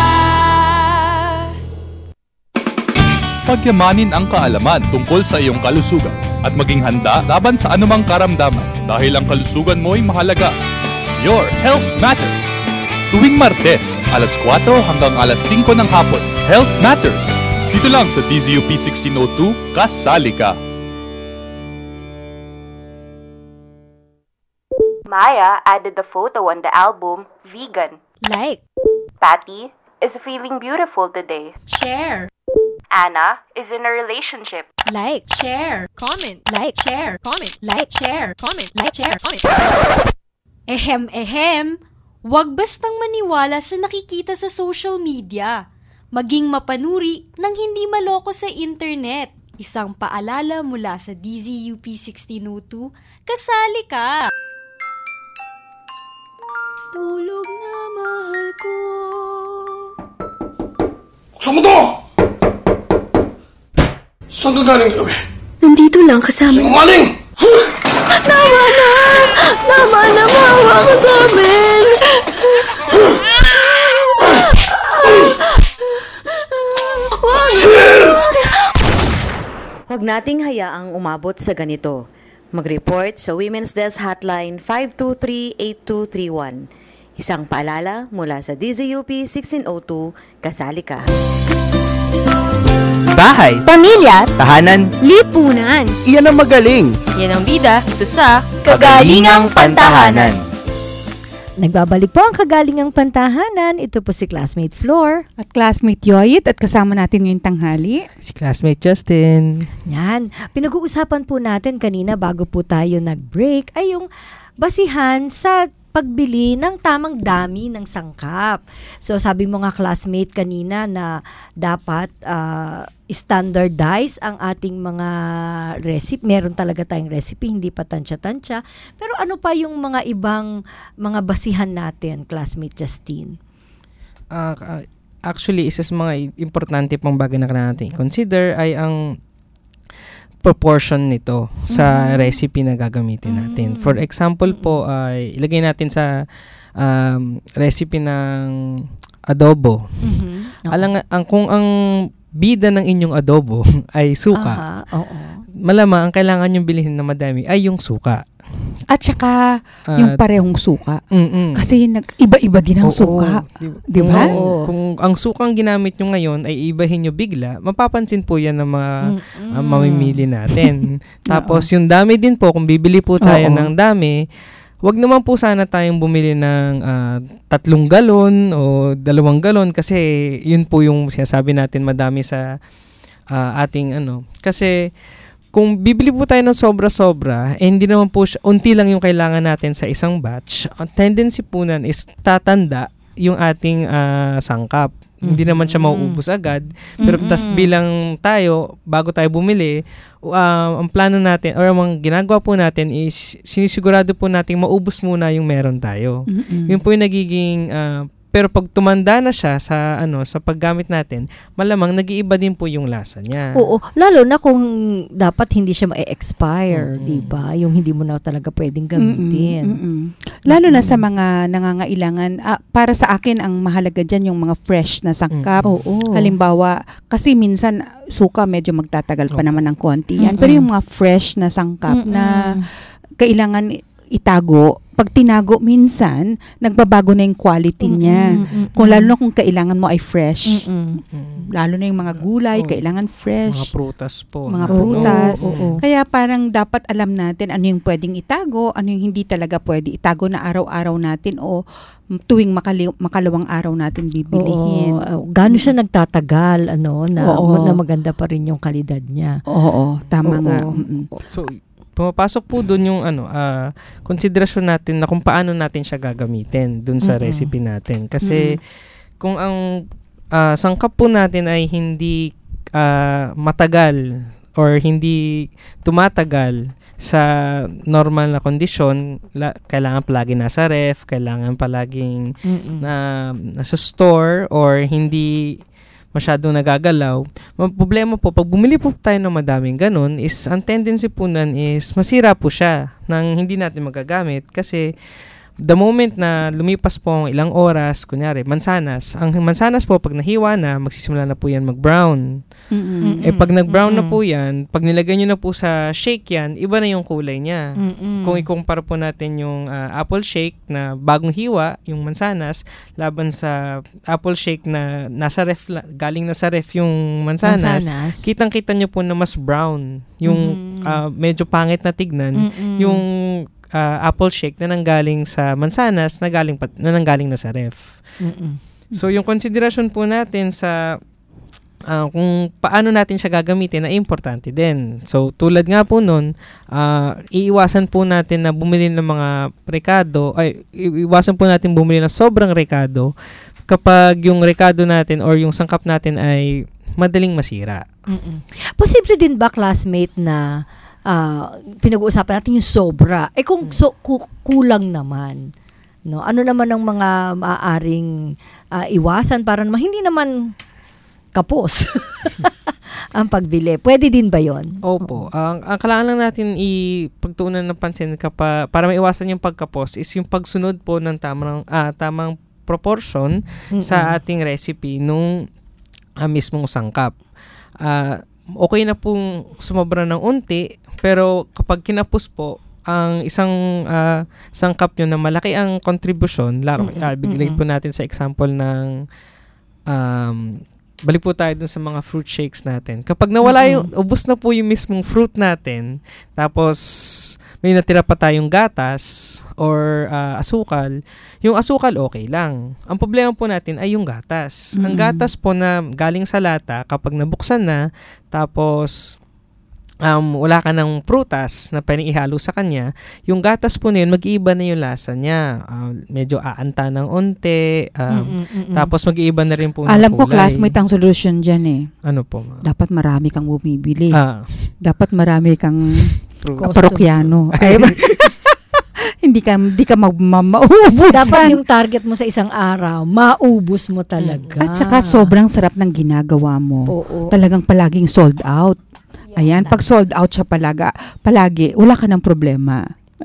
Pagyamanin ang kaalaman tungkol sa iyong kalusugan at maging handa laban sa anumang karamdaman dahil ang kalusugan mo ay mahalaga. Your Health Matters. Tuwing Martes, alas kwatro hanggang alas singko ng hapon, Health Matters. Dito lang sa D Z U P sixteen oh two, kasali ka. Maya added the photo on the album Vegan. Like. Patty is feeling beautiful today. Share. Anna is in a relationship. Like. Share. Comment. Like. Share. Comment. Like. Share. Comment. Like. Share. Comment. Ehem, ehem. Huwag bastang maniwala sa nakikita sa social media. Maging mapanuri nang hindi maloko sa internet. Isang paalala mula sa D Z U P sixteen oh two, kasali ka! Tulog na mahal ko. Buksan mo to! Saan ka galing gabi? Nandito lang kasama. Sinungaling! Tama na! Tama na! Maawa ka sa amin! Wag! Sir! Huwag nating hayaang umabot sa ganito. Mag-report sa Women's Desk Hotline five two three, eight two three one. Isang paalala mula sa D Z U P sixteen oh two, kasali ka. Bahay, Pamilya, tahanan, lipunan. iyan ang magaling. Yan ang bida ito sa Kagalingang Pantahanan. Nagbabalik po ang Kagalingang Pantahanan. Ito po si Classmate Flor. At Classmate Yoyit at kasama natin ngayong tanghali. Si Classmate Justin. Yan. Pinag-uusapan po natin kanina bago po tayo nag-break ay yung basihan sa pagbili ng tamang dami ng sangkap. So sabi mo nga classmate kanina na dapat uh, standardize ang ating mga recipe. Meron talaga tayong recipe, hindi pa tansya-tansya. Pero ano pa yung mga ibang mga basihan natin, classmate Justine? Uh, uh, actually, isa sa mga importante pang bagay na kailangan natin consider ay ang proportion nito sa mm-hmm. recipe na gagamitin natin. Mm-hmm. For example po, ay uh, ilagay natin sa um, recipe ng adobo. Mm-hmm. Alang, ang, kung ang bida ng inyong adobo ay suka, uh-huh. Oo. Malamang ang kailangan yung bilhin na madami ay yung suka. At saka uh, yung parehong suka. Mm-mm. Kasi nag-iba-iba din ang oo, suka. Di ba? Kung ang sukang ginamit nyo ngayon ay ibahin nyo bigla, mapapansin po yan ng mga uh, mamimili natin. Tapos yung dami din po, kung bibili po tayo oo. ng dami, wag naman po sana tayong bumili ng uh, tatlong galon o dalawang galon kasi yun po yung sinasabi natin madami sa uh, ating ano. Kasi kung bibili po tayo ng sobra-sobra, eh, hindi naman po siya, unti lang yung kailangan natin sa isang batch. Ang tendency po nan is tatanda yung ating uh, sangkap. Mm-hmm. Hindi naman siya mauubos agad. Pero mm-hmm. tas bilang tayo, bago tayo bumili, uh, ang plano natin, or ang ginagawa po natin is, sinisigurado po natin maubos muna yung meron tayo. Mm-hmm. Yun po yung nagiging uh, pero pag tumanda na siya sa ano sa paggamit natin, malamang nag-iiba din po yung lasa niya. Oo, lalo na kung dapat hindi siya ma-expire, mm-hmm. 'di ba? Yung hindi mo na talaga pwedeng gamitin. Mm-mm, mm-mm. Lalo mm-mm. na sa mga nangangailangan, ah, para sa akin ang mahalaga diyan yung mga fresh na sangkap. Mm-hmm. Halimbawa, kasi minsan suka medyo magtatagal pa okay. naman ng konti yan, mm-hmm. pero yung mga fresh na sangkap mm-hmm. na kailangan itago, pag tinago minsan, nagbabago na yung quality mm-mm, niya. Mm-mm, kung lalo na kung kailangan mo ay fresh. Mm-mm. Lalo na yung mga gulay, oh, kailangan fresh. Mga prutas po. Mga prutas. Oh, oh, oh. Kaya parang dapat alam natin ano yung pwedeng itago, ano yung hindi talaga pwede itago na araw-araw natin o tuwing makali- makalawang araw natin bibilihin. Oo. Gano'n siya nagtatagal, ano, na, na maganda pa rin yung kalidad niya. Oo, tama oo, nga. Oo. So, pumapasok po doon yung ano, uh, konsiderasyon natin na kung paano natin siya gagamitin doon sa mm-hmm. recipe natin. Kasi mm-hmm. kung ang uh, sangkap po natin ay hindi uh, matagal or hindi tumatagal sa normal na kondisyon, la- kailangan palagi nasa ref, kailangan palaging mm-hmm. na nasa store or hindi masyadong nagagalaw. Ang problema po, pag bumili po tayo ng madaming ganun, is ang tendency po nun is masira po siya nang hindi natin magagamit kasi the moment na lumipas po ang ilang oras, kunyari, mansanas, ang mansanas po, pag nahiwa na, magsisimula na po yan mag-brown. Mm-mm. Eh, pag nag-brown Mm-mm. na po yan, pag nilagay nyo na po sa shake yan, iba na yung kulay niya. Mm-mm. Kung ikumpara po natin yung uh, apple shake na bagong hiwa, yung mansanas, laban sa apple shake na nasa ref, galing na sa ref yung mansanas, mansanas. kitang-kita nyo po na mas brown. Yung mm-hmm. uh, medyo pangit na tignan, mm-hmm. yung Uh, apple shake na nanggaling sa mansanas na galing pat, na nanggaling na sa ref. Mm-mm. So yung konsiderasyon po natin sa uh, kung paano natin siya gagamitin na importante din. So tulad nga po nun, uh, iiwasan po natin na bumili ng mga rekado, ay iiwasan po natin bumili ng sobrang rekado kapag yung rekado natin or yung sangkap natin ay madaling masira. Mm-mm. Posible din ba, classmate, na Uh, pinag-uusapan natin yung sobra. Eh kung so, ku- kulang naman, no? Ano naman ang mga maaaring uh, iwasan para naman hindi naman kapos ang pagbili? Pwede din ba yon? Opo. Ang, ang kailangan lang natin ipagtuunan ng pansin kapa, para maiwasan yung pagkapos is yung pagsunod po ng tamang, ah, tamang proportion mm-hmm. sa ating recipe nung uh, mismong sangkap. Uh, okay na pong sumobra ng unti, pero kapag kinapos po, ang isang uh, sangkap nyo na malaki ang kontribusyon, laro, Mm-mm, uh, bigay mm-mm. po natin sa example ng, um, balik po tayo dun sa mga fruit shakes natin. Kapag nawala yung, ubos na po yung mismong fruit natin, tapos may natira pa tayong gatas or uh, asukal, yung asukal okay lang. Ang problema po natin ay yung gatas. Ang Mm-mm. gatas po na galing sa lata, kapag nabuksan na, tapos um, wala ka ng prutas na pwedeng ihalo sa kanya, yung gatas po na yun, mag-iiba na yung lasa niya. Uh, medyo aanta ng onte, um, Mm-mm, mm-mm. tapos mag-iiba na rin po ng Alam ko, kulay. classmate, ang solusyon dyan eh. Ano po, ma'am? Dapat marami kang bumibili. Ah. Dapat marami kang True. parokyano. Ay, hindi ka hindi ka mag ma- mauubusan. Dapat yung target mo sa isang araw, maubos mo talaga. At saka sobrang sarap ng ginagawa mo. Oo. Talagang palaging sold out. Ayan, pag sold out siya palaga, palagi, wala ka ng problema.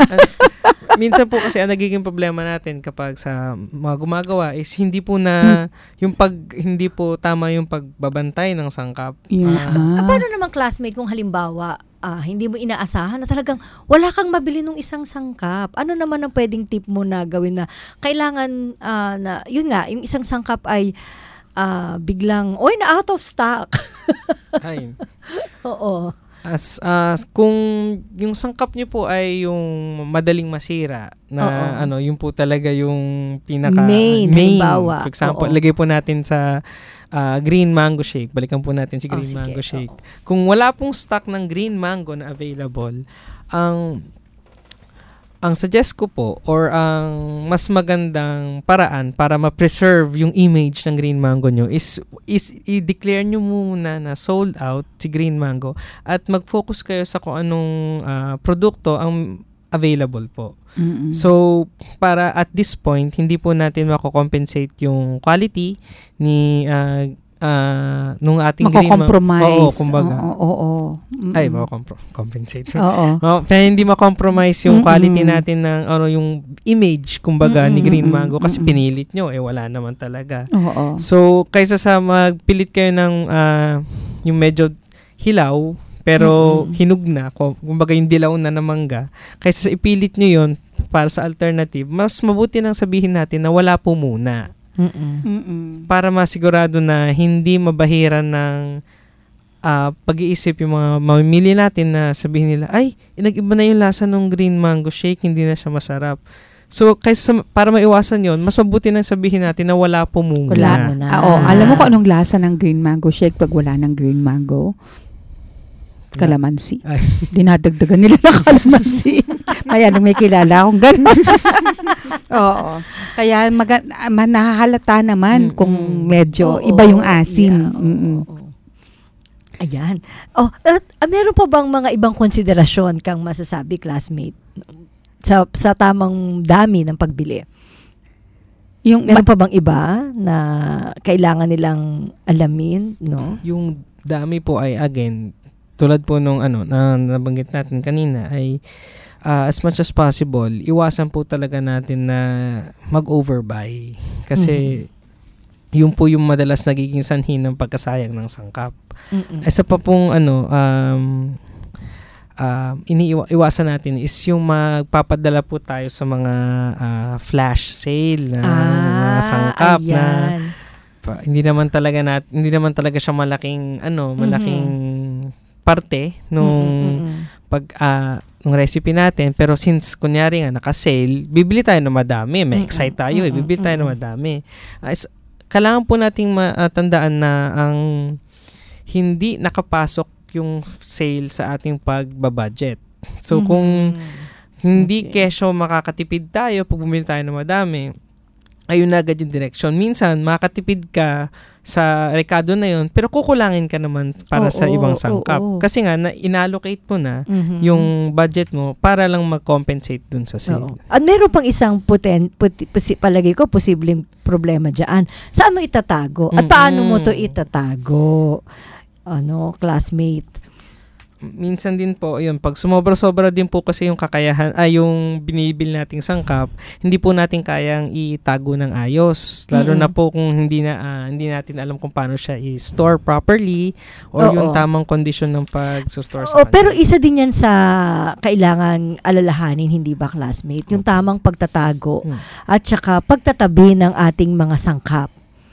Minsan po kasi ang nagiging problema natin kapag sa mga gumagawa is hindi po na yung pag hindi po tama yung pagbabantay ng sangkap. Yung, Ah, paano naman classmate kung halimbawa ah, hindi mo inaasahan na talagang wala kang mabili ng isang sangkap? Ano naman ang pwedeng tip mo na gawin na kailangan ah, na, yun nga, yung isang sangkap ay ah, biglang, oy, na out of stock. Ay. Oo. As as kung yung sangkap niyo po ay yung madaling masira na Oo. ano, yung po talaga yung pinaka Main, main. halimbawa. For example, Oo. lagay po natin sa ah, green mango shake. Balikan po natin si Oh, green sige. mango shake. Oo. Kung wala pong stock ng green mango na available, ang ang suggest ko po or ang mas magandang paraan para ma-preserve yung image ng green mango nyo is is i-declare nyo muna na sold out si green mango at mag-focus kayo sa kung anong ah, produkto ang available po. Mm-mm. So, para at this point, hindi po natin mako-compensate yung quality ni ah, ah, nung ating green mango. Mako-compromise. Oo, kumbaga. Oo, oo, oo. Mm-mm. Ay, mako-compensate. Oo. Oh, kaya hindi ma-compromise yung Mm-mm. quality natin ng ano yung image kumbaga ni Mm-mm, green mm-mm, mango kasi mm-mm. pinilit nyo eh wala naman talaga. Oo. So kaysa sa magpilit kayo ng ah, yung medyo hilaw pero Mm-mm. hinug na, kum- kumbaga yung dilaw na na mangga, kaysa sa ipilit nyo yun para sa alternative, mas mabuti nang sabihin natin na wala po muna. Mm-mm. Mm-mm. Para masigurado na hindi mabahiran ng ah, pag-iisip yung mga mamimili natin na sabihin nila, ay, nag-iba na yung lasa ng green mango shake, hindi na siya masarap. So, kaysa sa- para maiwasan yon, mas mabuti nang sabihin natin na wala po muna. Wala muna. Ah, oo. Alam mo kung anong lasa ng green mango shake pag wala ng green mango? Kalamansi. Ay. Dinadagdagan nila ng kalamansi. Kaya nung may kilala akong gano'n. Oo. Kaya maga- ma- nahahalata naman kung medyo Oo, iba yung asim. yeah, oo, Mm-mm. oo. Ayan. Oh, at, ah, meron pa bang mga ibang konsiderasyon kang masasabi, classmate? Sa, sa tamang dami ng pagbili? Yung Meron pa bang iba na kailangan nilang alamin, no? Yung dami po ay, again, tulad po nung ano, na nabanggit natin kanina, ay ah, as much as possible, iwasan po talaga natin na mag-overbuy. Kasi, yun po yung madalas nagiging sanhi ng pagkasayang ng sangkap. Mm-mm. Isa pa pong ano, um, um, iniiwasan natin is yung magpapadala po tayo sa mga ah, flash sale na mga sangkap na ayan. pa, hindi naman talaga nat, hindi naman talaga siya malaking ano, malaking parte nung Mm-mm-mm. pag ah, nung recipe natin, pero since kunyari nga naka-sale, bibili tayo ng madami, may excite tayo, eh, bibili tayo ng madami. Ah, is, kailangan po nating matandaan na ang hindi nakapasok yung sale sa ating pagbabudget. So kung hindi kesyo makakatipid tayo pag bumili tayo ng madami, ayun na agad yung direction. Minsan, makakatipid ka sa rekado na yun, pero kukulangin ka naman para Oo, sa ibang oo, sangkap. oo. Kasi nga, na inallocate mo na Mhm. yung budget mo para lang mag-compensate dun sa sale. Oo. At meron pang isang poten, puti, posi, palagay ko, posibleng problema dyan. Saan mo itatago? At paano mo to itatago? Ano, classmate? minsan din po, yun, pag sumobra-sobra din po kasi yung kakayahan, ay yung binibil nating sangkap, hindi po natin kayang itago ng ayos. Lalo Mm-mm. na po kung hindi na ah, hindi natin alam kung paano siya i-store properly or Oo. yung tamang condition ng pag-store sa Oh, kanila. pero isa din yan sa kailangan alalahanin, hindi ba, classmate? Yung tamang pagtatago Hmm. at saka pagtatabi ng ating mga sangkap.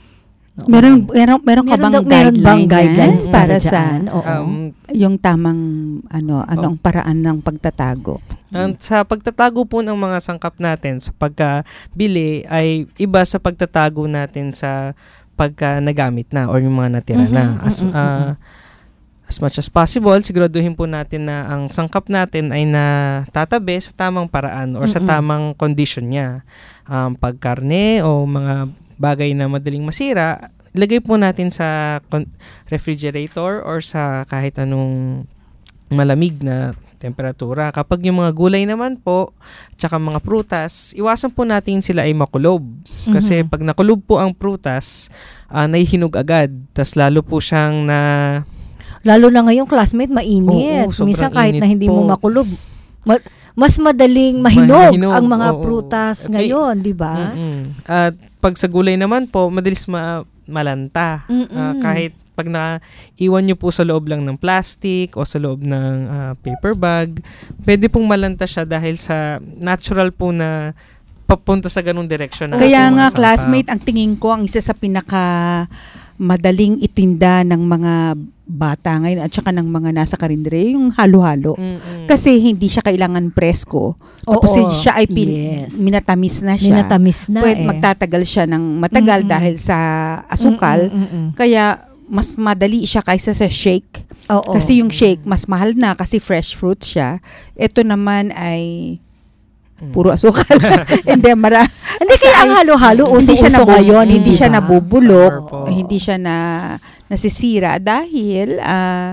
Meron meron meron ka Meron bang daw- meron guideline bang guidelines yan para para sa dyan? Oo. Um, yung tamang ano ano ang paraan ng pagtatago? Ang sa pagtatago po ng mga sangkap natin sa pagkabili ay iba sa pagtatago natin sa pagka nagamit na or yung mga natira Mhm, na. As, mhm, ah, as much as possible, siguraduhin po natin na ang sangkap natin ay natatabi sa tamang paraan or sa Mhm. tamang condition niya. Um, pagkarne o mga bagay na madaling masira, ilagay po natin sa con- refrigerator or sa kahit anong malamig na temperatura. Kapag yung mga gulay naman po, tsaka mga prutas, iwasan po natin sila ay makulob. Kasi Mhm. pag nakulob po ang prutas, uh, nahihinog agad. Tas lalo po siyang na... Lalo na ngayong classmate, mainit. Oo, sobrang Minsan kahit na init hindi mo po. makulob, ma- mas madaling mahinog, Mahinog, ang mga oo. prutas Okay. ngayon, di ba? Mm-mm. At pag sa gulay naman po, madalis ma- malanta. Mm-mm. Ah, kahit pag naiwan nyo po sa loob lang ng plastic o sa loob ng ah, paper bag, pwede pong malanta siya dahil sa natural po na papunta sa ganung direksyon. ng Kaya ating nga mga sangkap. classmate, ang tingin ko ang isa sa pinaka madaling itinda ng mga bata ngayon at saka ng mga nasa karindere, yung halo-halo. Mm-mm. Kasi hindi siya kailangan presko. Oo, Tapos siya ay pin- yes. minatamis na siya. Minatamis na Pwede eh. magtatagal siya ng matagal Mm-mm. dahil sa asukal. Mm-mm, mm-mm. Kaya mas madali siya kaysa sa shake. Oo. Kasi yung shake mas mahal na kasi fresh fruit siya. Ito naman ay puro asukal. Hindi, mara. Hindi, kaya ang halo-halo, hindi siya uso-uso nabu- ngayon, hindi di siya ba? nabubulok, Sour po. hindi siya na nasisira dahil ah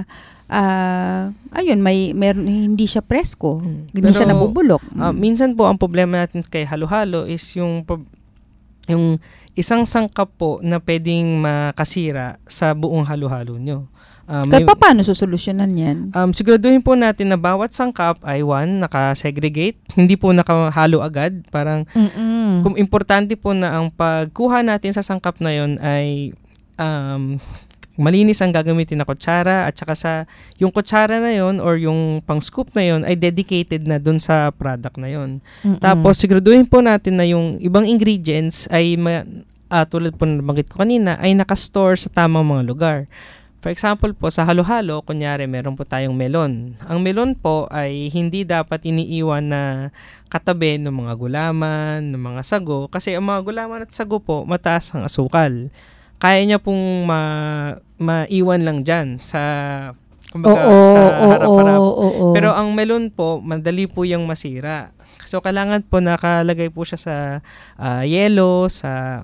ah, ayun, may meron hindi siya presko. Hindi siya Pero, nabubulok. ah, minsan po ang problema natin kay halo-halo is yung prob- yung isang sangkap po na pwedeng makasira sa buong halo-halo nyo. Ah, may- Kaya paano susolusyonan yan? Um, siguraduhin po natin na bawat sangkap ay one, naka-segregate, hindi po nakahalo agad. Parang, Mm-mm. kung importante po na ang pagkuha natin sa sangkap na yon ay um, malinis ang gagamitin na kutsara at saka sa yung kutsara na yon or yung pang-scoop na yon ay dedicated na dun sa product na yon. Mm-mm. Tapos, siguraduhin po natin na yung ibang ingredients ay ma- ah, tulad po na nabanggit ko kanina, ay nakastore sa tamang mga lugar. For example po, sa halo-halo, kunyari meron po tayong melon. Ang melon po ay hindi dapat iniiwan na katabi ng mga gulaman, ng mga sago, kasi ang mga gulaman at sago po, mataas ang asukal. Kaya niya pong ma- maiwan lang dyan sa, kumbaga, Oo, sa oo, harap-harap. oo, oo. Pero ang melon po, madali po yung masira. So, kailangan po nakalagay po siya sa ah, yelo, sa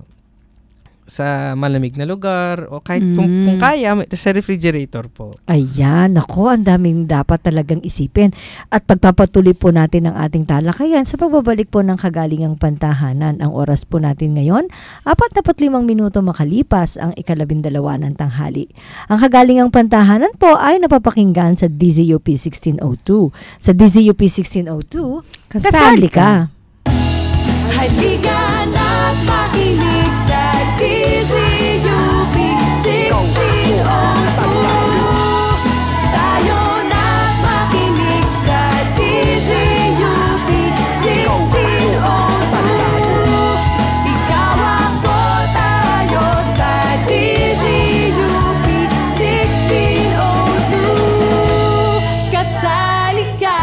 sa malamig na lugar o kahit kung, Mm. kung kaya sa refrigerator po. Ayan, nako, ang daming dapat talagang isipin. At pagpapatuloy po natin ang ating talakayan sa pagbabalik po ng Kagalingang Pantahanan. Ang oras po natin ngayon, apat na limang minuto makalipas ang ikalabindalawa ng tanghali. Ang Kagalingang Pantahanan po ay napapakinggan sa D Z U P sixteen oh two. Sa D Z U P sixteen oh two, kasali ka. Halika na't makinig sa D Z U P sixteen oh two. Tayo na't makinig sa D Z U P sixteen oh two. Ikaw ako, tayo sa D Z U P sixteen oh two. Kasali ka.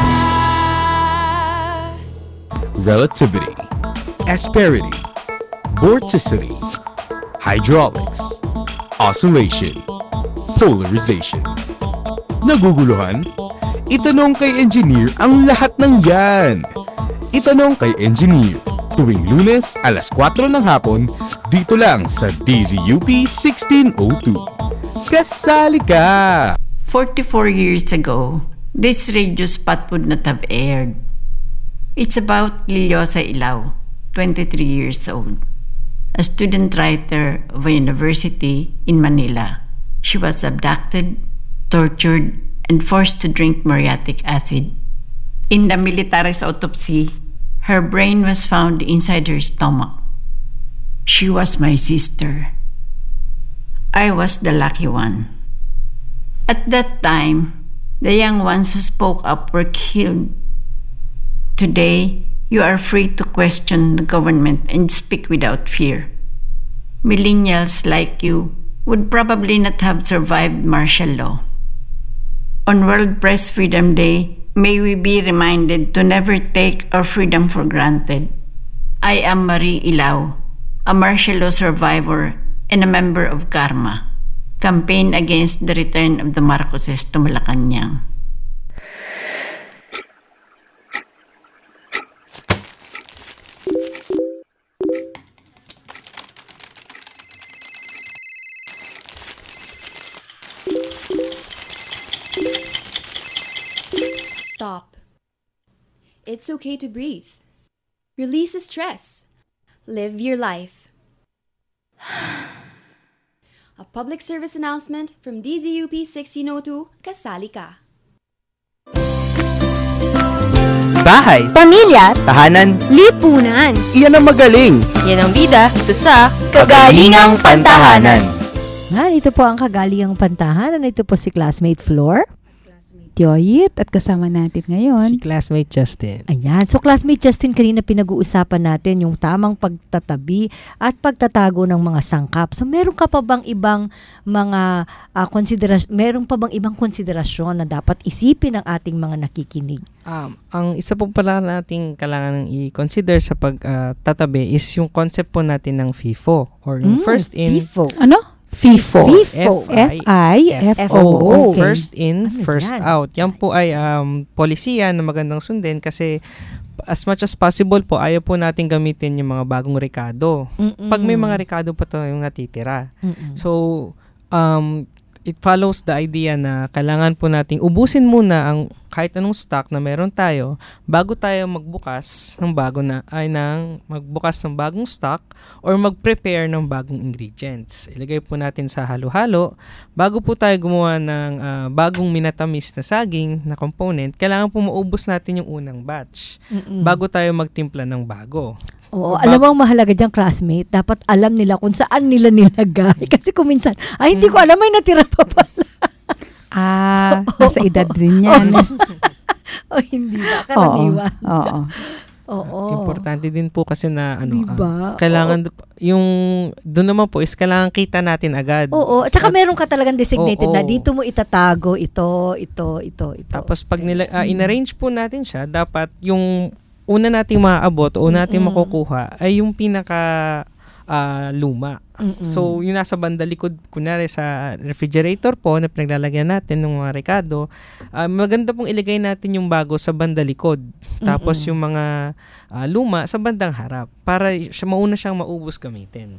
Relativity, asperity, vorticity, hydraulics, oscillation, polarization. Naguguluhan? Itanong kay engineer ang lahat ng yan. Itanong kay engineer tuwing Lunes alas kwatro ng hapon dito lang sa D Z U P sixteen oh two. Kasali ka! forty-four years ago, this radio spot would not have aired. It's about Liliosa Ilao, twenty-three years old, a student writer of a university in Manila. She was abducted, tortured, and forced to drink muriatic acid. In the military's autopsy, her brain was found inside her stomach. She was my sister. I was the lucky one. At that time, the young ones who spoke up were killed. Today, you are free to question the government and speak without fear. Millennials like you would probably not have survived martial law. On World Press Freedom Day, may we be reminded to never take our freedom for granted. I am Marie Ilao, a martial law survivor and a member of Karma, campaign against the return of the Marcoses to Malacanang. Stop. It's okay to breathe. Release the stress. Live your life. A public service announcement from D Z U P sixteen oh two, Kasali Ka. Bahay, pamilya, tahanan, lipunan. Iyan ang magaling. Yan ang bida ito sa Kagalingang Pantahanan. Ha, ito po ang Kagalingang Pantahanan. Ito po si Classmate Flor. Yoyit, at kasama natin ngayon si Classmate Justin. Ayan. So, Classmate Justin, kanina pinag-uusapan natin yung tamang pagtatabi at pagtatago ng mga sangkap. So, meron ka pa bang ibang mga uh, konsiderasyon, meron pa bang ibang konsiderasyon na dapat isipin ng ating mga nakikinig? Um, ang isa po pala nating kailangan i-consider sa pagtatabi uh, is yung concept po natin ng FIFO or yung Mm, first in... FIFO. Ano? FIFO. FIFO. F I F O. Okay. First in, Ano first yan? out. Yan po ay um, polisiya na magandang sundin kasi as much as possible po, ayaw po natin gamitin yung mga bagong rekado. Mm-mm. Pag may mga rekado pa to yung natitira. Mm-mm. So, um, it follows the idea na kailangan po nating ubusin muna ang kahit anong stock na meron tayo bago tayo magbukas ng bago na ay ng magbukas ng bagong stock or mag-prepare ng bagong ingredients. Ilagay po natin sa halo-halo. Bago po tayo gumawa ng uh, bagong minatamis na saging na component, kailangan po maubos natin yung unang batch Mm-mm. bago tayo magtimpla ng bago. Oo, alam mo ang mahalaga dyan, classmate, dapat alam nila kung saan nila nilagay. Kasi kung minsan, ay hindi ko alam, may natira pa pala. Ah, nasa edad rin yan. O hindi ba? Karaniwan. Oo. Oo. Importante din po kasi na ano, Diba? ah, kailangan d- yung doon naman po is kailangan kita natin agad. Oo. At saka meron ka talagang designated Oo. na dito mo itatago ito, ito, ito, ito. Tapos pag nila ah, inarrange po natin siya, dapat yung una nating maaabot o nating Mm-mm. makukuha ay yung pinaka ah, luma. Mm-mm. So, yung nasa banda likod, kunwari sa refrigerator po na pinaglalagyan natin ng mga rekado, ah, maganda pong ilagay natin yung bago sa banda likod. Tapos Mm-mm. yung mga ah, luma sa bandang harap para siya mauna siyang maubos gamitin.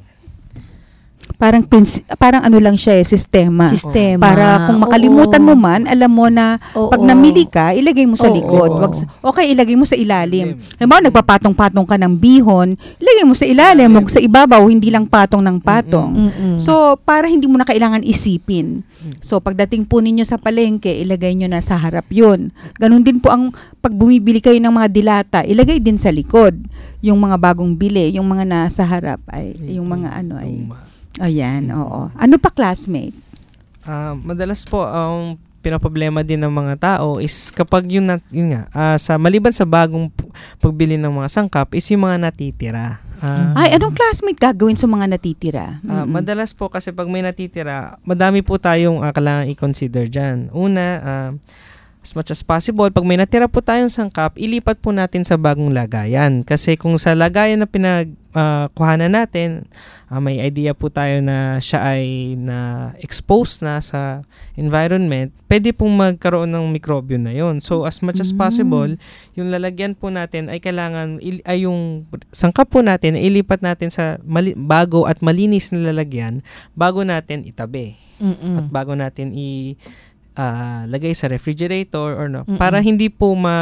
Parang prinsi- parang ano lang siya eh, sistema. Sistema. Para kung makalimutan Oo. mo man, alam mo na Oo. pag namili ka, ilagay mo sa Oo. likod. Wag sa- okay, ilagay mo sa ilalim. Halimbawa, nagpapatong-patong ka ng bihon, ilagay mo sa ilalim, wag sa ibabaw, hindi lang patong ng patong. Mm-mm. So, para hindi mo na kailangan isipin. So, pagdating po ninyo sa palengke, ilagay nyo na sa harap yun. Ganon din po ang pag bumibili kayo ng mga dilata, ilagay din sa likod. Yung mga bagong bili, yung mga nasa harap, ay yung mga ano ay... Ayan, oo. Ano pa, classmate? Ah, madalas po ang pinaproblema din ng mga tao is kapag yun, na, yun nga, ah, sa maliban sa bagong p- pagbili ng mga sangkap is yung mga natitira. Ah, Ay, anong classmate gagawin sa mga natitira? ah, Mm-mm. madalas po kasi pag may natitira, madami po tayong uh, kailangan i-consider dyan. Una, ah, as much as possible, pag may natira po tayong sangkap, ilipat po natin sa bagong lagayan. Kasi kung sa lagayan na pinagkuhanan natin, uh, may idea po tayo na siya ay na-expose na sa environment, pwede pong magkaroon ng mikrobyo na yon. So, as much as possible, yung lalagyan po natin ay kailangan, il- ay yung sangkap po natin, ilipat natin sa mali- bago at malinis na lalagyan bago natin itabi. Mm-mm. At bago natin i- ah, lagay sa refrigerator or no, Mm-mm. para hindi po ma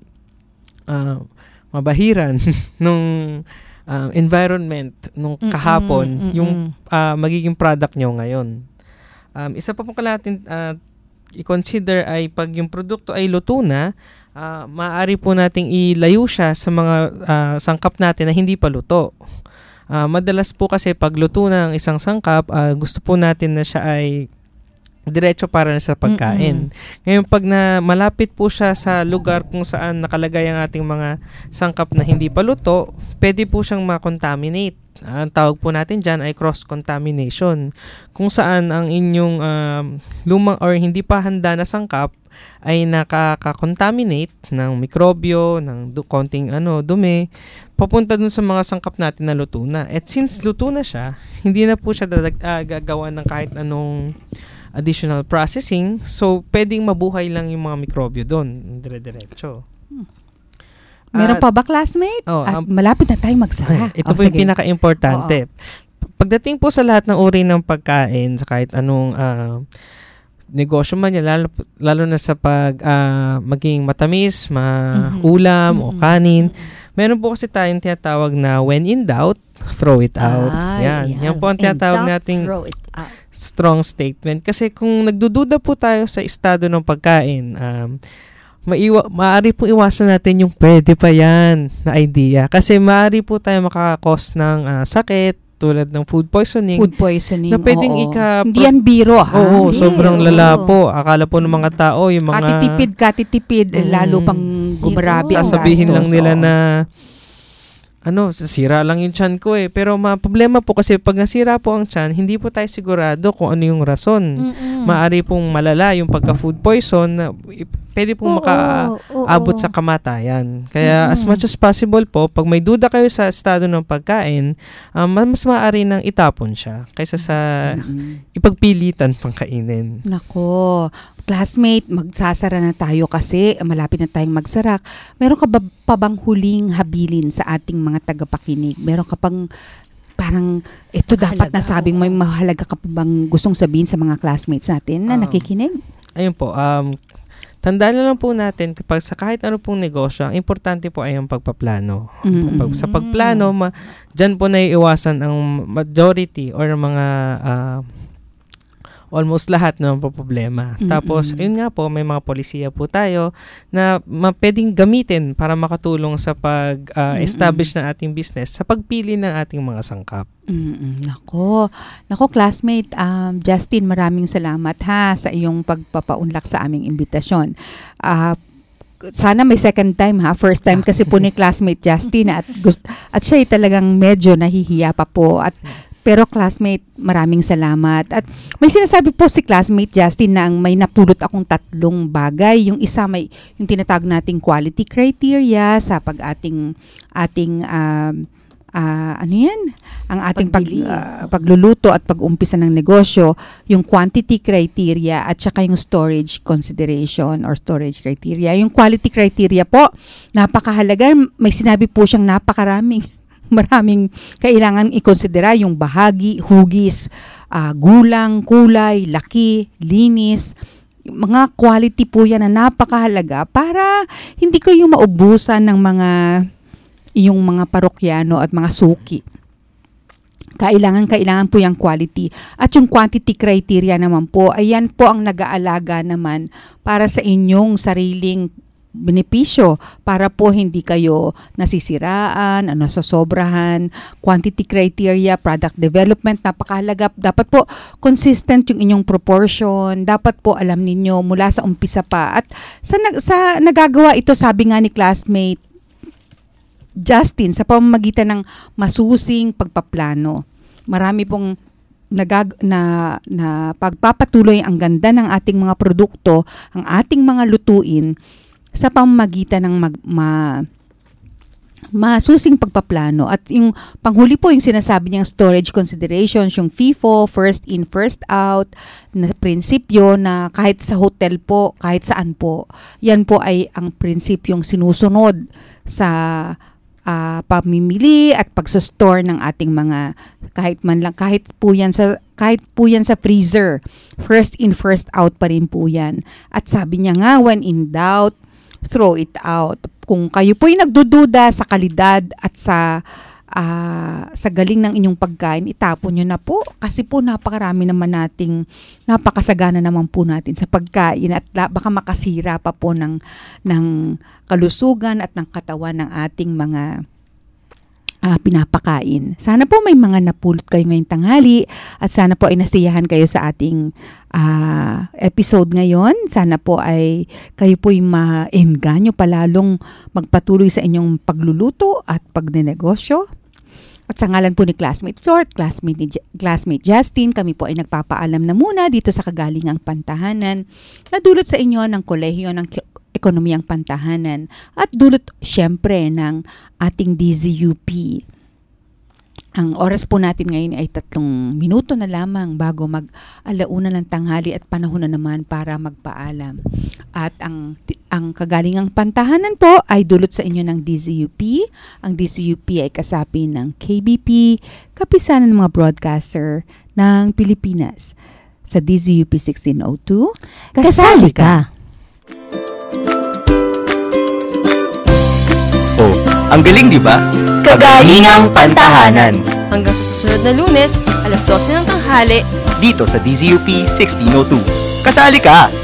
ah, mabahiran nung ah, environment nung Mm-mm, kahapon mm-mm. yung ah, magiging product nyo ngayon. Um, isa pa po kailangan uh, i-consider ay pag yung produkto ay luto na, uh, maaari po nating ilayo siya sa mga uh, sangkap natin na hindi pa luto. Uh, madalas po kasi pag luto na ang isang sangkap, uh, gusto po natin na siya ay diretso para na sa pagkain. Mm-mm. Ngayon, pag na malapit po siya sa lugar kung saan nakalagay ang ating mga sangkap na hindi pa luto, pwede po siyang ma-contaminate. Ang tawag po natin dyan ay cross-contamination. Kung saan ang inyong um, lumang or hindi pa handa na sangkap ay nakaka-contaminate ng mikrobyo, ng du- konting ano, dumi, papunta dun sa mga sangkap natin na luto na. At since luto na siya, hindi na po siya dadag, uh, gagawa ng kahit anong additional processing. So, pwedeng mabuhay lang yung mga mikrobyo doon. Dire-diretso. Hmm. Meron pa ba, classmate? Oh, At um, malapit na tayo magsara. Ito oh, po sige. yung pinaka-importante. Oo. Pagdating po sa lahat ng uri ng pagkain, sa kahit anong uh, negosyo man yan, lalo, lalo na sa pag uh, maging matamis, ma-ulam mm-hmm. o kanin, mm-hmm. meron po kasi tayong tinatawag na when in doubt, throw it out. Ah, yan. Yan. Yan po ang tinatawag nating strong statement. Kasi kung nagdududa po tayo sa estado ng pagkain, um, maiwa, maaari po iwasan natin yung pwede pa yan na idea. Kasi maaari po tayo makakos ng uh, sakit, tulad ng food poisoning. Food poisoning, na pwedeng oo. ika... Hindi yan biro, ha? Oo, Hindi, sobrang oo. lala po. Akala po ng mga tao, yung mga... Katitipid, katitipid, mm, lalo pang gumarabi ang sasabihin gastos, lang nila oo. na ano, sira lang yung tiyan ko eh. Pero ma problema po kasi pag nasira po ang tiyan, hindi po tayo sigurado kung ano yung rason. Mm-mm. Maari pong malala yung pagka-food poison na pwede pong makaabot sa kamatayan. Kaya mm-mm. as much as possible po, pag may duda kayo sa estado ng pagkain, um, mas maaari nang itapon siya kaysa sa mm-mm. ipagpilitan pang kainin. Nako, classmate, magsasara na tayo kasi malapit na tayong magsarak. Meron ka ba pa bang huling habilin sa ating mga tagapakinig? Meron ka pang parang ito dapat nasabing may mahalaga ka pa bang gustong sabihin sa mga classmates natin na um, nakikinig? Ayun po, um, tandaan na lang po natin kapag sa kahit ano pong negosyo, ang importante po ay ang pagpaplano. Mm-hmm. Pag, sa pagplano, ma, dyan po naiiwasan ang majority or mga uh, almost lahat ng problema. Mm-hmm. Tapos, yun nga po, may mga polisiya po tayo na ma- pwedeng gamitin para makatulong sa pag-establish uh, mm-hmm. ng ating business sa pagpili ng ating mga sangkap. Mm-mm. Nako, nako classmate, um, Justin, maraming salamat ha sa iyong pagpapaunlak sa aming imbitasyon. Uh, sana may second time ha. First time kasi po ni classmate Justin at gust- at siya ay talagang medyo nahihiya pa po at pero classmate, maraming salamat. At may sinasabi po si classmate Justin na ang may napulot akong tatlong bagay. Yung isa may yung tinatawag nating quality criteria sa pag-ating ating um, uh, ano yan? Ang ating pag, uh, pagluluto at pag-umpisa ng negosyo, yung quantity criteria at saka yung storage consideration or storage criteria. Yung quality criteria po, napakahalaga. May sinabi po siyang napakaraming maraming kailangan ikonsidera yung bahagi, hugis, uh, gulang, kulay, laki, linis. Mga quality po yan na napakahalaga para hindi kayo maubusan ng mga iyong mga parokyano at mga suki. Kailangan, kailangan po yung quality. At yung quantity criteria naman po, ayan po ang nag-aalaga naman para sa inyong sariling benepisyo para po hindi kayo nasisiraan, ano, sasobrahan. Quantity criteria, product development, napakahalaga. Dapat po consistent yung inyong proportion. Dapat po alam ninyo mula sa umpisa pa. At sa, sa nagagawa ito, sabi nga ni classmate Justin, sa pamamagitan ng masusing pagpaplano. Marami pong nagag na na pagpapatuloy ang ganda ng ating mga produkto, ang ating mga lutuin sa pamamagitan ng mag, ma, masusing pagpaplano. At yung panghuli po, yung sinasabi niyang storage considerations, yung FIFO, first in, first out, na prinsipyo na kahit sa hotel po, kahit saan po, yan po ay ang prinsipyong sinusunod sa uh, pamimili at pagsostore ng ating mga, kahit man lang, kahit po yan sa kahit po yan sa freezer, first in, first out pa rin po yan. At sabi niya nga, when in doubt, throw it out. Kung kayo po'y nagdududa sa kalidad at sa uh, sa galing ng inyong pagkain, itapon nyo na po. Kasi po napakarami naman nating, napakasagana naman po natin sa pagkain at la, baka makasira pa po ng, ng kalusugan at ng katawan ng ating mga Uh, pinapakain. Sana po may mga napulot kayo ngayong tanghali at sana po ay nasiyahan kayo sa ating uh, episode ngayon. Sana po ay kayo po ay ma-engganyo palalong magpatuloy sa inyong pagluluto at pagnenegosyo. At sa ngalan po ni Classmate Short, Classmate, ni J- Classmate Justin, kami po ay nagpapaalam na muna dito sa Kagalingang Pantahanan na dulot sa inyo ng Kolehiyo ng Ekonomiyang Pantahanan at dulot syempre ng ating D Z U P. Ang oras po natin ngayon ay tatlong minuto na lamang bago mag-alauna ng tanghali at panahon na naman para magpaalam. At ang ang Kagalingang Pantahanan po ay dulot sa inyo ng D Z U P. Ang D Z U P ay kasapi ng K B P, kapisanan ng mga broadcaster ng Pilipinas. Sa D Z U P sixteen oh two, kasali ka! Oh, ang galing, di ba? Kagalingang Pantahanan. Hanggang sa susunod na Lunes, alas dose ng tanghali, dito sa D Z U P sixteen oh two. Kasali ka!